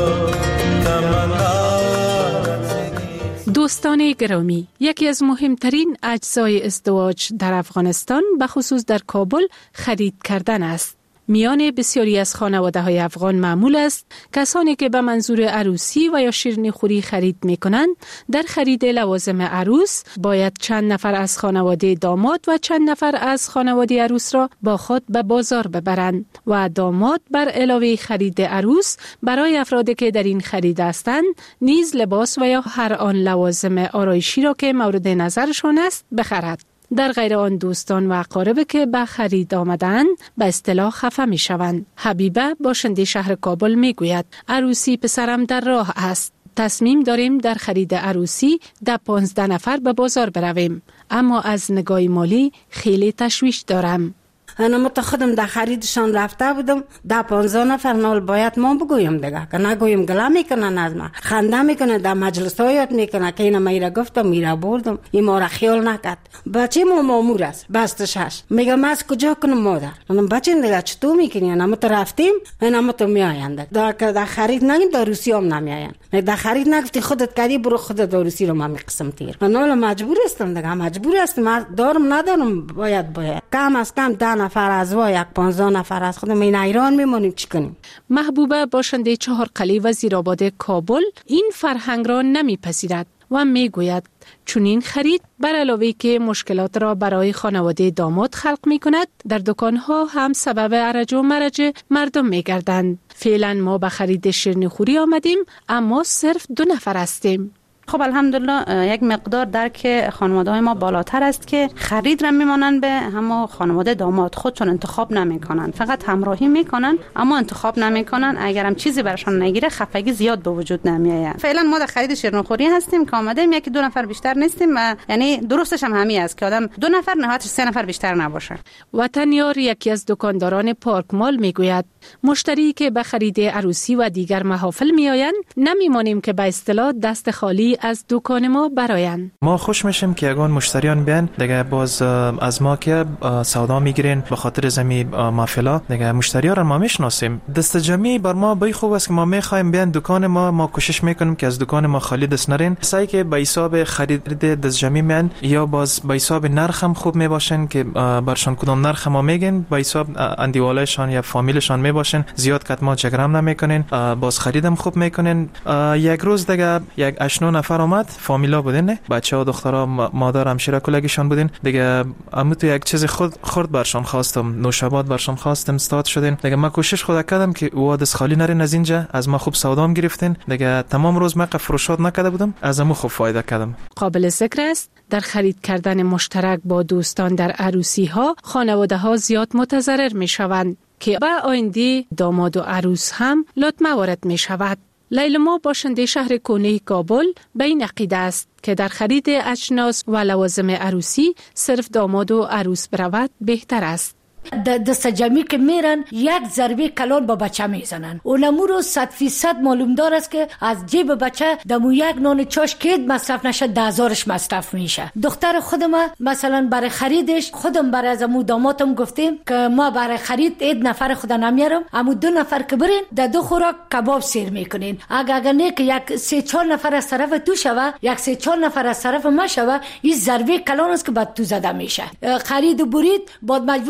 دوستان گرامی، یکی از مهمترین اجزای ازدواج در افغانستان به خصوص در کابل خرید کردن است. میان بسیاری از خانواده‌های افغان معمول است کسانی که به منظور عروسی و یا شیرینی خوری خرید می‌کنند در خرید لوازم عروس باید چند نفر از خانواده داماد و چند نفر از خانواده عروس را با خود به بازار ببرند و داماد بر علاوه خرید عروس برای افرادی که در این خرید هستند نیز لباس و یا هر آن لوازم آرایشی را که مورد نظرشان است بخرد. در غیر آن دوستان و اقارب که به خرید آمدند به اصطلاح خفه می شوند. حبیبه باشنده شهر کابل می گوید عروسی پسرم در راه است. تصمیم داریم در خرید عروسی ده پانزده نفر به بازار برویم، اما از نگاه مالی خیلی تشویش دارم. انا مت خودم در خریدشان رفته بودم، ده پانزده نفر نال باید ما بگویم دیگه که نگویم گله میکنن از ما، خنده میکنه، در مجلس ها یاد میکنه که اینا میره گفتم میره بردم، این ما را خیال نکرد. بچه ما مامور است بستش هست، میگم از کجا کنم مادر؟ من بچه دیگه چطور میکنی؟ انا مت رفتیم انا مت میآیند در در خرید نگیم در روسی هم نمیآیند، در خرید نگفتی خودت کردی برو خودت روسی رو ما میقسم تیر. من مجبور هستم دیگه، مجبور هستم، دارم ندارم باید باید کم از کم ده نفر از و یک پانزده نفر از خودم این ایران میمونیم چی کنیم. محبوبه باشنده چهارقلی و زیرآباد کابل این فرهنگ را نمیپذیرد و میگوید چون این خرید بر علاوه که مشکلات را برای خانواده داماد خلق می کند در دکانها هم سبب ارج و مرج مردم می گردند. فعلا ما به خرید شیرینی خوری آمدیم اما صرف دو نفر هستیم. خب الحمدلله یک مقدار درک خانواده های ما بالاتر است که خرید را میمانند به همه خانواده داماد خودشون انتخاب نمیکنن، فقط همراهی میکنن اما انتخاب نمیکنن. اگر هم چیزی برشان نگیره خفگی زیاد به وجود نمیآید. فعلا ما در خرید شیرینی خوری هستیم که آمدیم، یکی دو نفر بیشتر نیستیم و یعنی درستش هم همین است که آدم دو نفر نهایتش سه نفر بیشتر نباشه. وطن یار یکی از دکانداران پارک مال میگوید مشتری که به خرید عروسی و دیگر محافل میآیند نمیمانیم که به اصطلاح دست خالی از دکان ما برایند. ما خوش میشیم که اگه مشتریان بیان دیگه باز از ما که سودا میگیرین به خاطر زمین محفلا دیگه مشتریان رو ما میشناسیم. دست جمعی بر ما بی خوب است که ما میخوایم بیان دکان ما، ما کوشش میکنیم که از دکان ما خالی دست نرین، سعی که به حساب خرید دست جمعی میان یا باز به حساب نرخ هم خوب میباشن که برشان کدام نرخ ما میگن، به حساب اندیوالایشان یا فامیلشان میباشن، زیاد کت ما جگرم نمیکنین، باز خریدم خوب میکنین. یک روز دیگه یک اشنو نفر آمد، فامیلا بودن، نه بچه‌ها دخترها مادر همشیره کلگیشان بودن دیگه، اما تو یک چیز خود خورد برشان خواستم، نوشابات برشان خواستم، استاد شدن دیگه. من کوشش خود کردم که او دست خالی نرین از اینجا، از ما خوب سودام گرفتین دیگه. تمام روز من فروشات نکرده بودم، از امو خوب فایده کردم. قابل ذکر است در خرید کردن مشترک با دوستان در عروسی ها خانواده ها زیاد متضرر می شوند که به آینده داماد و عروس هم لطمه وارد می شود. لیلما باشنده شهر کونه کابل به این عقیده است که در خرید اجناس و لوازم عروسی صرف داماد و عروس برود بهتر است. دست جمعی که میرن یک ضربه کلان با بچه میزنن. اونمو رو صد فیصد معلوم دار است که از جیب بچه دمو یک نان چاش که مصرف نشه ده هزارش مصرف میشه. دختر خودم مثلا برای خریدش خودم برای از امو داماتم گفتیم که ما برای خرید اید نفر خدا نمیارم، امو دو نفر که برین در دو خوراک کباب سیر میکنین. اگر اگر نه که یک سه چهار نفر از طرف تو شوه، یک سه چهار نفر از طرف ما شوه، این ضربه کلان است که بعد تو زده میشه. خرید و برید بعد مجبور کنن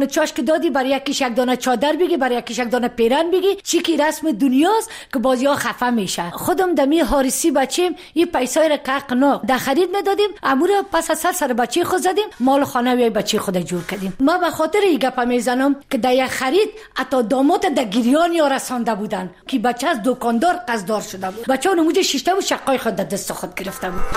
دانه چاش که دادی برای یکیش یک دانه چادر بگی، برای یکیش یک دانه پیرن بگی، چی کی رسم دنیاست که بازی ها خفه میشه. خودم دمی هارسی بچیم این پیسای را که قنا در خرید ندادیم، امور پس از سر سر بچه خود زدیم، مال خانه وی بچه خود جور کردیم. ما به خاطر این گپ میزنم که در یک خرید حتی داماد در گریان یا رسانده بودن که بچه از دکاندار قصدار شده بود، بچه ها نموجه شیشته و شقای خود در دست خود گرفته بود.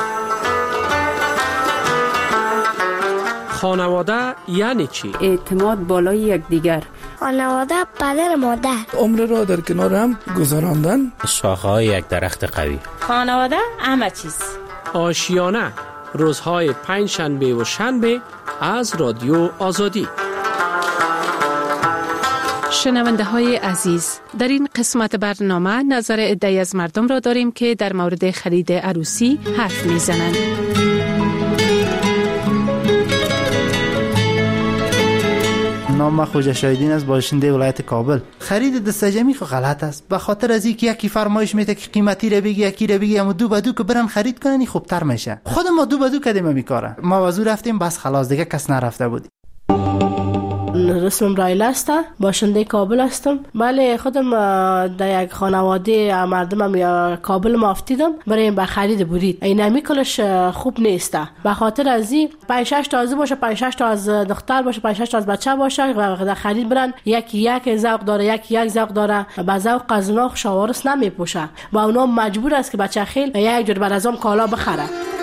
خانواده یعنی چی؟ اعتماد بالای یکدیگر. خانواده پدر مادر. عمر را در کنار هم گذراندن. شاخه‌های یک درخت قوی. خانواده همه چیز. آشیانه روزهای پنج شنبه و شنبه از رادیو آزادی. شنونده های عزیز، در این قسمت برنامه نظر عده‌ای از مردم را داریم که در مورد خرید عروسی حرف میزنند. نام خوجا شایدین از باشنده ولایت کابل. خرید دستجمی خو غلط است، به خاطر از اینکه یکی فرمایش میده که قیمتی رو بگی، یکی رو بگی، اما دو به دو که برن خرید کنن خوبتر میشه. خود ما دو به دو کردیم میکاره، ما وزو رفتیم بس خلاص دیگه کس نرفته بود. رسم رایل است، باشنده کابل هستم. بله خودم در یک خانواده مردمم یا کابل مافتیدم برای به خرید برید. این نمیکلش خوب نیست، به خاطر از این پنج شش تا از باشه، پنج شش تا از دختر باشه، پنج شش تا از بچه باشه و در خرید برن، یکی یک ذوق داره، یکی یک ذوق داره، به ذوق از ناخ شوارس نمیپوشه، با اونا مجبور است که بچه خیل یک جور بر ازم کالا بخره.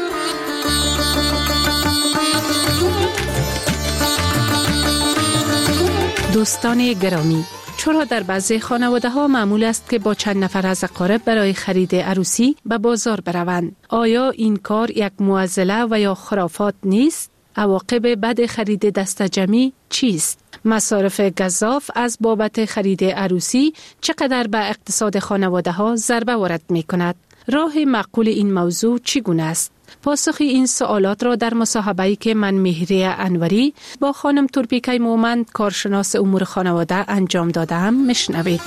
دوستان گرامی، چرا در بعضی خانواده ها معمول است که با چند نفر از اقارب برای خرید عروسی به بازار بروند؟ آیا این کار یک معضله و یا خرافات نیست؟ عواقب بد خرید دستجمی چیست؟ مصارف گزاف از بابت خرید عروسی چقدر به اقتصاد خانواده ها ضربه وارد می کند؟ راه معقول این موضوع چگونه است؟ پاسخ این سوالات را در مصاحبه‌ای که من مهریه انوری با خانم تورپیکای مومند کارشناس امور خانواده انجام دادم میشنوید.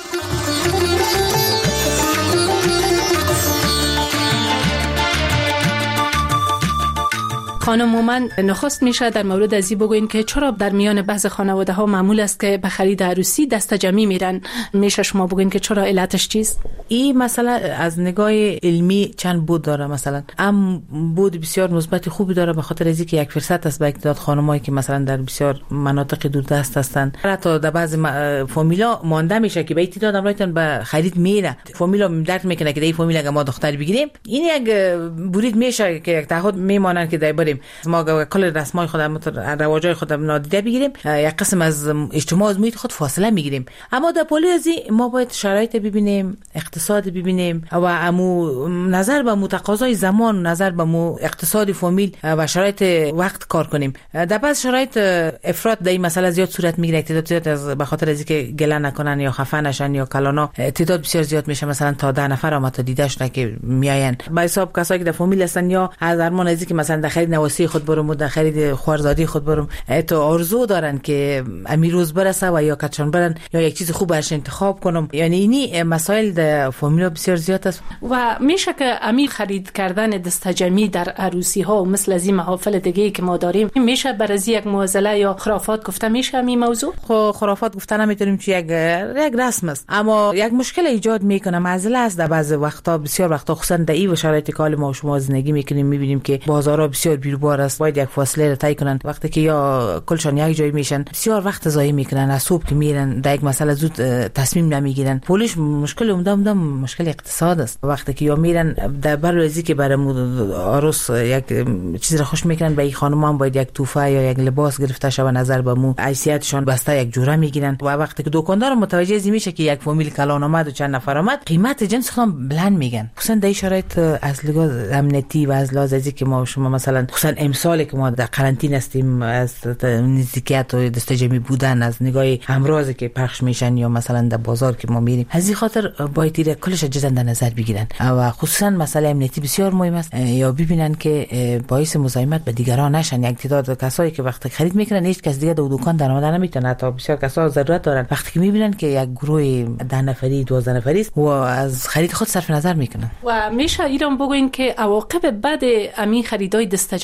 خانم مومند، نخست میشه در مورد ازی بگوین که چرا در میان بعض خانواده ها معمول است که به خرید عروسی دستجمی میرن؟ میشه شما بگوین که چرا علتش چیست؟ این مثلا از نگاه علمی چند بود داره، مثلا ام بود بسیار مثبت خوبی داره، به خاطر از اینکه یک فرصت است به تعداد خانمایی که مثلا در بسیار مناطق دوردست هستند، حتی در بعض فامیلا مانده میشه که به تعداد امرایتون به خرید میره، فامیلا درک میکنه که در این فامیل اگه ما دختر بگیریم این یک برید میشه که یک تعهد میمانن که در بریم ما کل رسمای خودم رواجای خودم نادیده بگیریم، یک قسم از اجتماع از محیط خود فاصله میگیریم. اما در پالی ازی ما باید شرایط ببینیم، اقتصاد ببینیم و امو نظر به متقاضای زمان، نظر به مو اقتصاد فامیل و شرایط وقت کار کنیم. در بعض شرایط افراط در این مسئله زیاد صورت میگیره، تعداد زیاد از به خاطر از اینکه گله نکنن یا خفه نشن یا کلانا تعداد بسیار زیاد میشه، مثلا تا ده نفر هم تا دیده شده که میاین به حساب کسایی که در فامیل هستن یا از ارمان از اینکه مثلا در خرید نواسی خود برم و در خرید خوارزادی خود برم تو آرزو دارن که امیر روز برسه و یا کچان برن یا یک چیز خوب برش انتخاب کنم. یعنی اینی مسائل در فامیلا بسیار زیاد است و میشه که امیر خرید کردن دستجمی در عروسی ها و مثل از این محافل دیگه که ما داریم میشه برای یک معضله یا خرافات گفته میشه این موضوع؟ خب خرافات گفته نمیتونیم چون یک یک رسم است، اما یک مشکل ایجاد میکنه، معضله است در بعض وقتا، بسیار وقتا خصوصا در این شرایط که ما و شما زندگی میکنیم میبینیم که بازارها بسیار بیروبار است، باید یک فاصله را طی کنن، وقتی که یا کلشان یک جای میشن بسیار وقت ضایع میکنن، از صبح که میرن در یک مسئله زود تصمیم نمیگیرن. پولش مشکل عمده عمده مشکل اقتصاد است، وقتی که یا میرن در برای که برای عروس یک چیز را خوش میکنن، به این خانم هم باید یک توفه یا یک لباس گرفته شود، نظر به مو حیثیتشان بسته یک جوره میگیرن و وقتی که دکاندار متوجه از میشه که یک فامیل کلان آمد و چند نفر آمد، قیمت جنس خودم بلند میگن. خصوصا در شرایط از لحاظ امنیتی و از لحاظ که ما شما مثلا خصوصا امسال که ما در قرنطینه هستیم، از نزدیکیت و دستجمی بودن، از نگاه امراضی که پخش میشن یا مثلا در بازار که ما میریم، از این خاطر باید تیر کلش جزن در نظر بگیرن و خصوصا مسئله امنیتی بسیار مهم است، یا ببینن که باعث مزاحمت به دیگران نشن. یک تعداد کسایی که وقتی خرید میکنن هیچ کس دیگه در دکان در آمدن نمیتونه، تا بسیار کسا ضرورت دارن، وقتی که میبینن که یک گروه ده نفری دوازده نفری است و از خرید خود صرف نظر میکنن. و میشه ایران بگوین که عواقب بعد امین خریدای دستجمی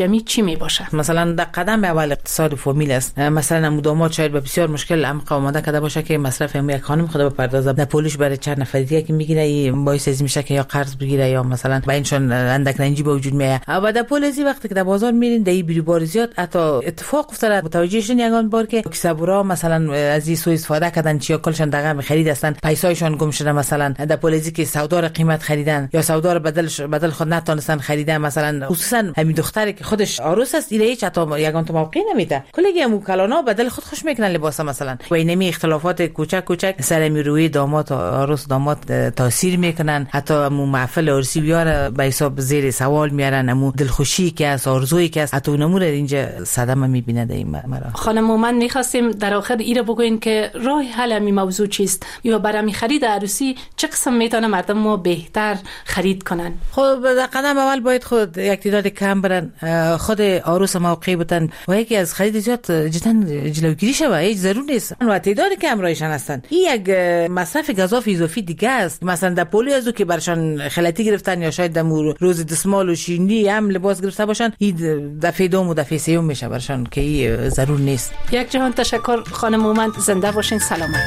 جمعی چی می باشه؟ مثلا در قدم اول اقتصاد فامیل است. مثلا مدامات شاید به بسیار مشکل ام آماده کرده باشه که مصرف هم یک خانم خود بپردازه، در پولش برای چند نفر دیگه که میگیره باعث از میشه که یا قرض بگیره یا مثلا با اینشون اندک رنجی به وجود میاد. و در پول از وقتی که در بازار میرین در این بیروبار زیاد حتی اتفاق افتاد متوجه شدن یگان بار که کسبورا مثلا از این سوء استفاده کردن چیا کلشون دغه خرید هستن، پیسایشون گم شده، مثلا در پول از که سودا رو قیمت خریدن یا سودا رو بدل بدل خود نتونستن خریدن. مثلا خصوصا همین دختری که خودش عروس است ایره هیچ حتی یگان تو موقع نمیده، کلی هم کلانا بدل خود خوش میکنن لباس مثلا. و اینمی اختلافات کوچک کوچک سر میروی داماد عروس داماد تاثیر میکنن، حتی مو محفل عروسی بیاره به حساب زیر سوال میارن، مو دلخوشی که از آرزویی که حتی نمور اینجا صدمه میبینه در این مرا. خانم من میخواستیم در آخر ایره بگوین که راه حل این موضوع چیست یا برای خرید عروسی چه قسم میتونه مردم ما بهتر خرید کنن؟ خب در قدم اول باید خود یک تعداد کم برن، خود عروس موقعی بودن و یکی از خرید زیاد جدا جلوگیری شوه، هیچ ضرور نیست و تعداد کم رایشان هستن. این یک مصرف گزاف اضافی دیگه است. مثلا در پولی ازو که برشان خلطی گرفتن یا شاید دمور روز دسمال و شینی هم لباس گرفته باشن، این دفعه دوم و دفعه سوم میشه برشان که این ضرور نیست. یک جهان تشکر خانم مومند، زنده باشین، سلامت.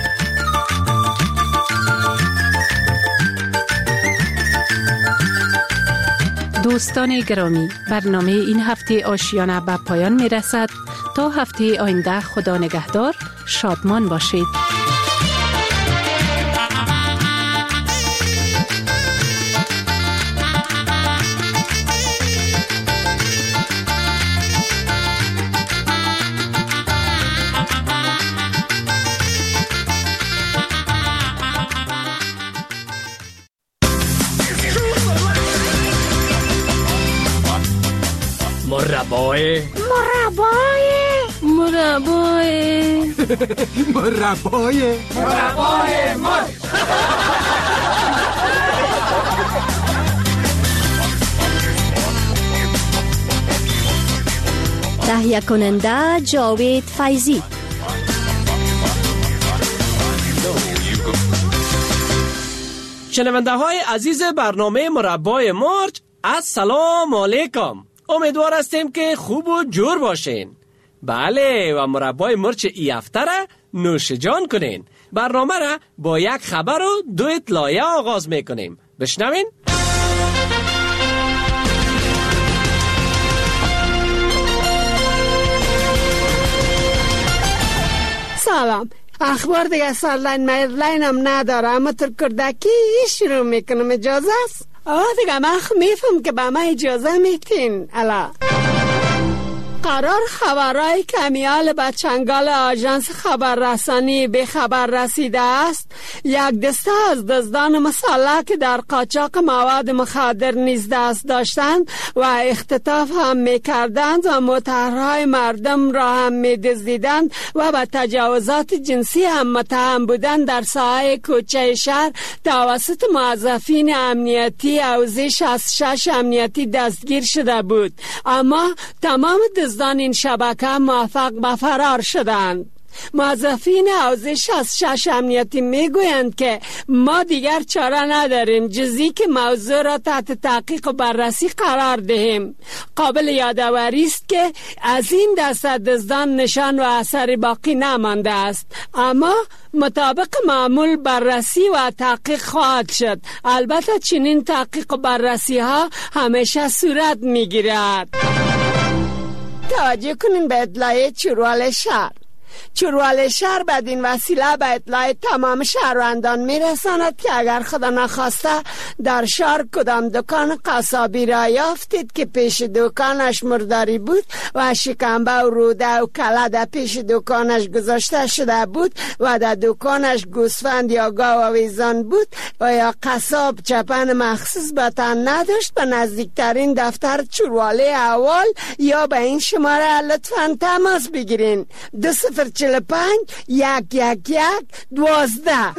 دوستان گرامی، برنامه این هفته آشیانه به پایان می رسد. تا هفته آینده خدا نگهدار، شادمان باشید. مربای مربای مربای مربای مربای مر تهیه کننده جاوید فیضی. شنونده های عزیز برنامه مربای مرچ، السلام علیکم. امیدوار هستیم که خوب و جور باشین. بله، و مربای مرچ ای هفته را نوش جان کنین. برنامه را با یک خبر و دو اطلاعیه آغاز میکنیم. بشنوین. سلام. اخبار دیگه سرلاین میرلاین هم نداره، اما تر کردکی شروع میکنم. اجازه است؟ آه دیگه من میفهم که به من اجازه میتین. الا قرار خبرهای کمیال به چنگال آژانس خبررسانی به خبر رسیده است یک دسته از دزدان مسلح که در قاچاق مواد مخدر نیز دست داشتند و اختطاف هم میکردند و متحرهای مردم را هم میدزدیدند و به تجاوزات جنسی هم متهم بودند در ساحه کوچه شهر توسط موظفین امنیتی حوزه شصت و شش امنیتی دستگیر شده بود. اما تمام دزدان این شبکه موفق به فرار شدند. موظفین حوزه شصت و شش امنیتی میگویند که ما دیگر چاره نداریم جزی که موضوع را تحت تحقیق و بررسی قرار دهیم. قابل یادآوری است که از این دسته دزدان نشان و اثری باقی نمانده است، اما مطابق معمول بررسی و تحقیق خواهد شد. البته چنین تحقیق و بررسی ها همیشه صورت میگیرد. توجه کنین به اطلاع چروال شهر. چروال شهر بدین وسیله به اطلاع تمام شهروندان میرساند که اگر خدا نخواسته در شهر کدام دکان قصابی را یافتید که پیش دکانش مرداری بود و شکمبه و روده و کله در پیش دکانش گذاشته شده بود و در دکانش گوسفند یا گاو و ویزان بود و یا قصاب چپن مخصوص به تن نداشت، به نزدیکترین دفتر چرواله اول یا به این شماره لطفاً تماس بگیرین. دو صفر چل پنج یک یک یک دوازده.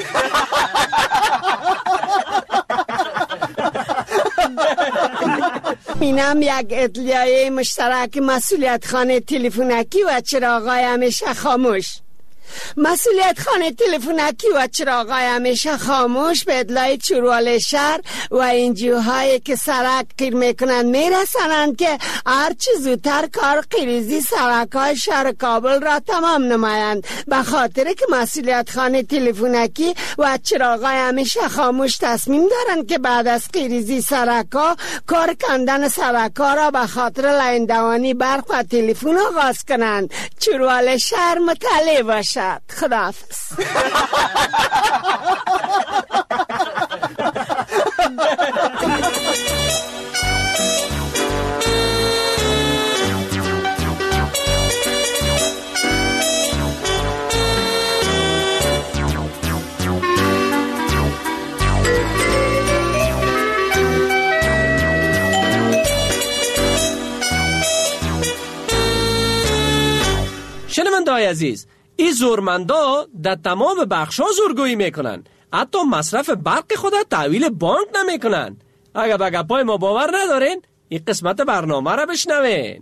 اینم یک اطلاعیه مشترک مسئولیت خانه تلفنکی و چراغای همیشه خاموش. مسئولیت خانه تلفنکی و چراغای همیشه خاموش به ادلای چروال شهر و انجیوهایی که سرک قیر میکنند میرسانند که هرچی زودتر کار قیریزی سرکای شهر کابل را تمام نمایند، به خاطر که مسئولیت خانه تلفنکی و چراغای همیشه خاموش تصمیم دارند که بعد از قیریزی سرکا کار کندن سرکا را به خاطر لاین برق و تلفن آغاز کنند. چروال شهر مطلع باشد. خداحافظ. شنونده‌های عزیز، این زورمندا در تمام بخش‌ها زورگویی میکنن، حتی مصرف برق خود تحویل بانک نمیکنن. اگر به گپای ما باور ندارین، این قسمت برنامه را بشنوین.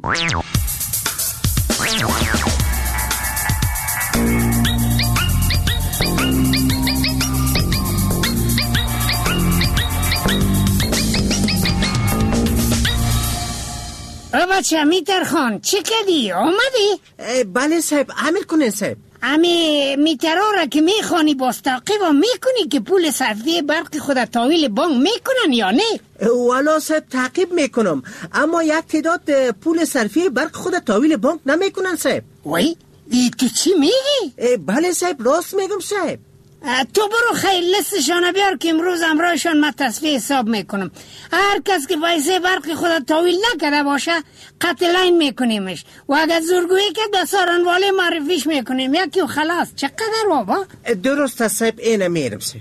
بچه میتر خان چی کردی؟ آمدی؟ بله صاحب، عمل کنین صاحب. امی میترها را که میخوانی باز تعقیب میکنی که پول صرفی برق خود تحویل بانک میکنن یا نه؟ والا صاحب تعقیب میکنم، اما یک تعداد پول صرفی برق خود تحویل بانک نمیکنن صاحب. وای ای تو چی میگی؟ بله صاحب، راست میگم صاحب. تو برو خیلی لستشان بیار که امروز امرایشان من تصفیه حساب میکنم. هر کس که پیسه برق خود تحویل نکرده باشه قطع لاین میکنیمش و اگر زورگویی که به سارنواله معرفیش میکنیم یکی و خلاص. چقدر بابا؟ درست صاحب، اینه میرم صاحب.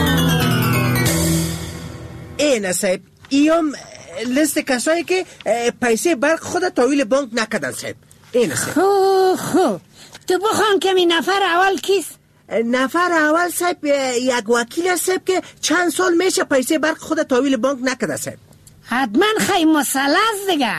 اینه صاحب، ایم لیست کسایی که پیسه برق خود تحویل بانک نکردن صاحب. اینه صاحب. خو خو تو بخوان که می نفر اول کیست؟ نفر اول صاحب یک وکیل صاحب که چند سال میشه پیسه برق خود تحویل بانک نکرده صاحب. حتما خیلی مسئله است دیگه.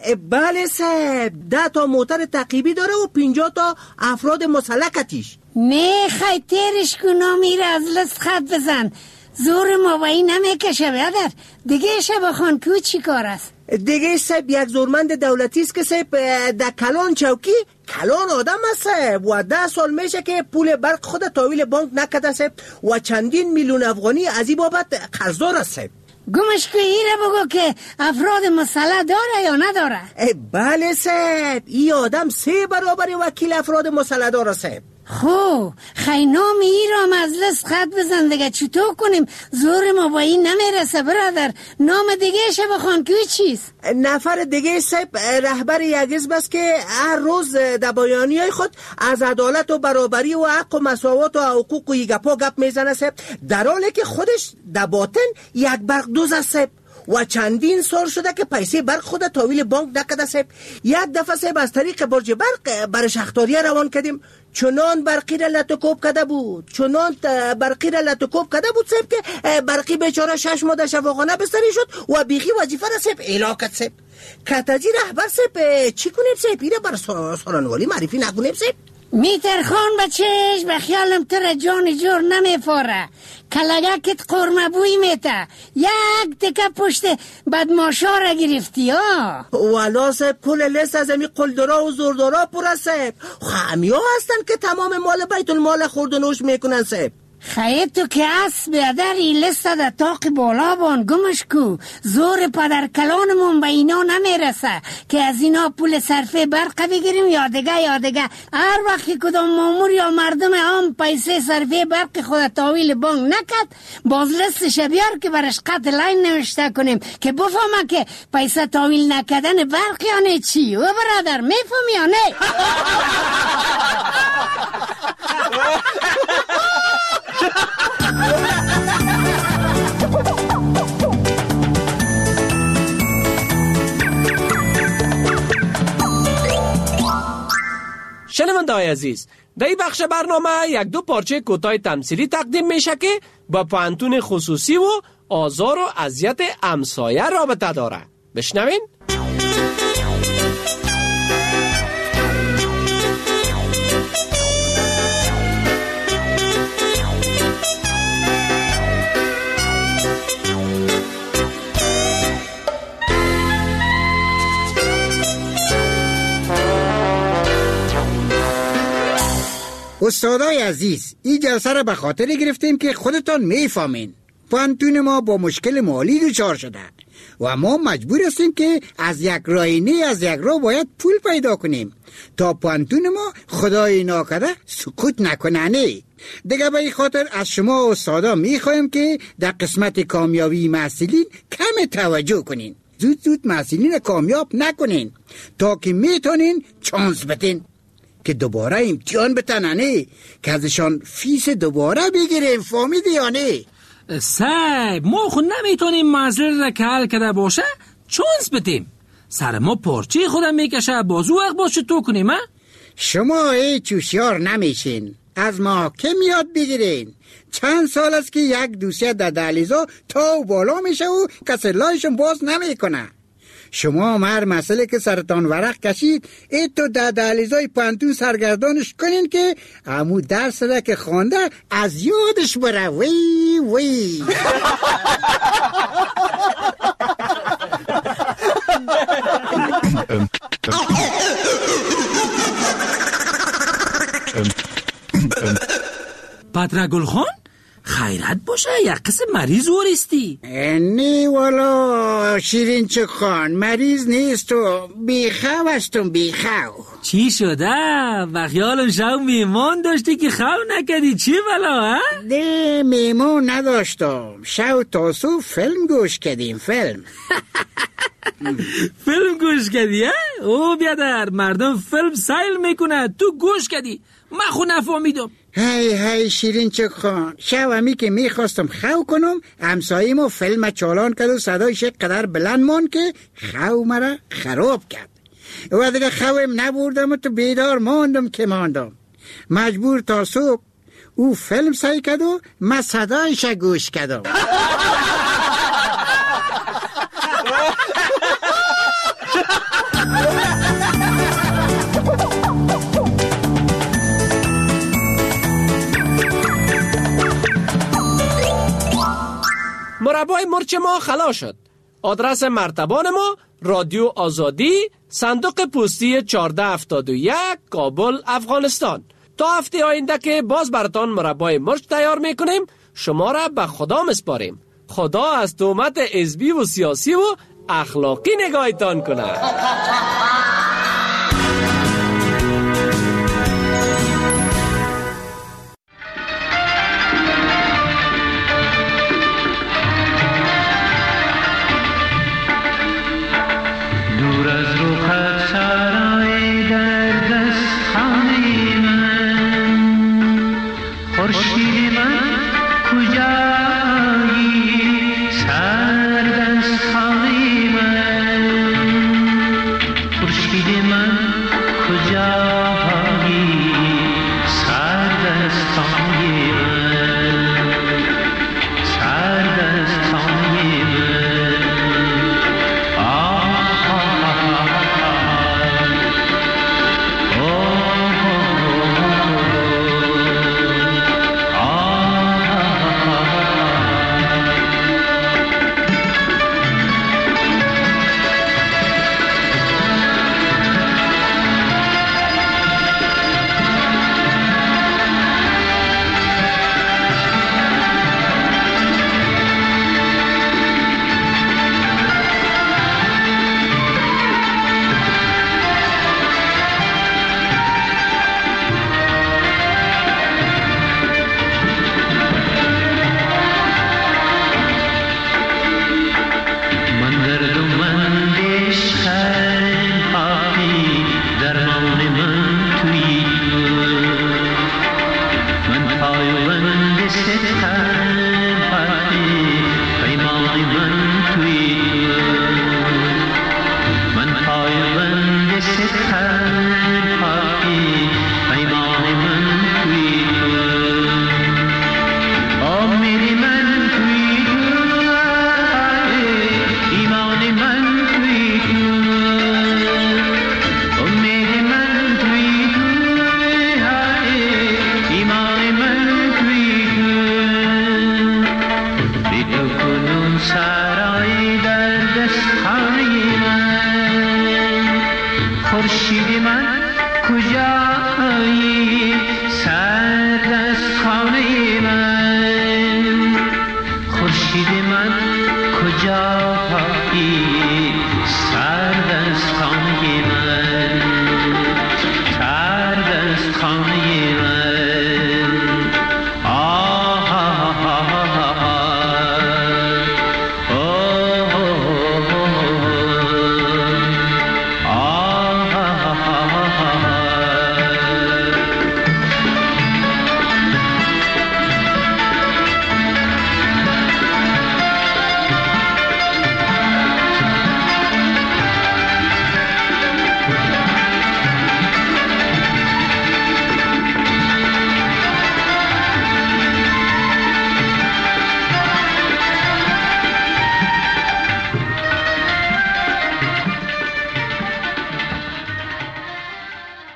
بله صاحب، ده تا موتر تعقیبی داره و پنجاه تا افراد مسلکتیش. نه خیلی تیرش کنو میره از لست خط بزن. زور ما با این نمیکشه بیادر. دیگه شب خان که چی کار است؟ دیگه صاحب یک زورمند دولتی است که صاحب در کلان چوکی کلان آدم است صاحب و ده سال میشه که پول برق خود تحویل بانک نکرده صاحب و چندین میلیون افغانی از این بابت قرضدار است صاحب. گمش که ایره بگو که افراد مسلح داره یا نداره؟ بله صاحب، این آدم سه برابر وکیل افراد مسلح داره صاحب. خو خیلی نام ای را مجلس خط بزن دیگه چطور کنیم؟ زور ما با این نمیرسه برادر. نام دیگه شه بخوان که چیست؟ نفر دیگه صاحب رهبر یک حزب است که هر روز در بیانیه‌های خود از عدالت و برابری و حق و مساوات و حقوق و گپا گپ میزنه صاحب، در حالی که خودش در باطن یک برق دوز است صاحب و چندین سال شده که پیسه برق خود تحویل بانک نکرده صاحب. یک دفعه صاحب از طریق برج برق برش اختاریه روان کردیم، چنان برقی را لطکوب کده بود چنان برقی را لطکوب کده بود صاحب که برقی بیچاره شش ماه در شفاخانه بستری شد و بیخی وظیفه را صاحب اعلام کرد صاحب. کتاجی رهبر صاحب چی کنیم صاحب؟ ایره بر سارنوالی معرفی نکنیم صاحب؟ میتر خان بچهش به خیالم تر جان جور نمیفاره. کلگکت قرمه بوی میته. یک تکه پشت بدماشا را گرفتی ها. والا صاحب کل لیست از امی قلدرا و زوردارا پر صاحب. همی ها هستن که تمام مال بیت المال خوردنوش میکنن صاحب. خیلی تو که از بیادر این لیست در تاق بالا بان گمش کو. زور پدر کلانمون به اینا نمیرسه که از اینا پول صرفه برق بگیریم یا دیگه یا دیگه. هر وقت کدام مامور یا مردم عام پیسه صرفه برق خود تحویل بانک نکد باز لیستش بیار که برش قطع لاین نوشته کنیم که بفهمه که پیسه تحویل نکدن برق یا نه چی. و برادر میفهمی یا نه؟ شنونده‌های عزیز، در این بخش برنامه یک دو پارچه کوتاه تمثیلی تقدیم میشه که با پوانتون خصوصی و آزار و اذیت همسایه رابطه داره. بشنوین. استادای عزیز، این جلسه را به خاطر گرفتیم که خودتان میفهمین پانتون ما با مشکل مالی دچار شده و ما مجبور هستیم که از یک راینه از یک راه باید پول پیدا کنیم تا پانتون ما خدای ناکرده سکوت نکنه. دیگه به این خاطر از شما استادا میخوایم که در قسمت کامیابی محصلین کم توجه کنین، زود زود محصلین کامیاب نکنین تا که میتونین چانس بتین که دوباره امتحان بتننه که ازشان فیس دوباره بگیریم. فهمیدی یا نه؟ صاحب ما خود نمیتونیم مسئله را که حل کرده باشه چانس بدیم. سر ما پارچه خودم میکشه بازو وقت باشه تو کنیم. ها؟ شما هیچ هوشیار نمیشین، از ما کم یاد بگیرین. چند سال است که یک دوسیه در دهلیزا تا و بالا میشه و کسی لایشون باز نمیکنه. شما هر مسئله که سرطان ورق کشید ای تو در دهلیزای پانتون سرگردانش کنین که امو درس را که خوانده از یادش بره. وی وی پدر گلخان خیرت باشه یک قسم مریض ورستی؟ نه والا شیرین چه خان مریض نیست و بیخو هستم بیخو. چی شده؟ و خیالم شو میمون داشتی که خو نکردی چی بلا ها؟ نه میمون نداشتم، شو تاسو فیلم گوش کردیم. فیلم فیلم گوش کردی ها؟ او بیادر مردم فیلم سایل میکنه تو گوش کردی، من خود نفهمیدم. هی هی شیرین چک خان، شو همی که میخواستم خو کنم همساییمو فیلم چالان کرد و صدایش قدر بلند مان که خو مرا خراب کرد و دیگه خویم نبردم و تو بیدار ماندم که ماندم. مجبور تا صبح او فیلم سعی کرد و من صدایش گوش کردم. مربای مرچ ما خلاص شد. آدرس مرتبان ما رادیو آزادی، صندوق پستی چهارده هفتاد و یک، کابل، افغانستان. تا هفته آینده که باز براتان مربای مرچ تیار میکنیم شما را به خدا مسپاریم. خدا از تهمت حزبی و سیاسی و اخلاقی نگاهتان کنه. من پایبند ستم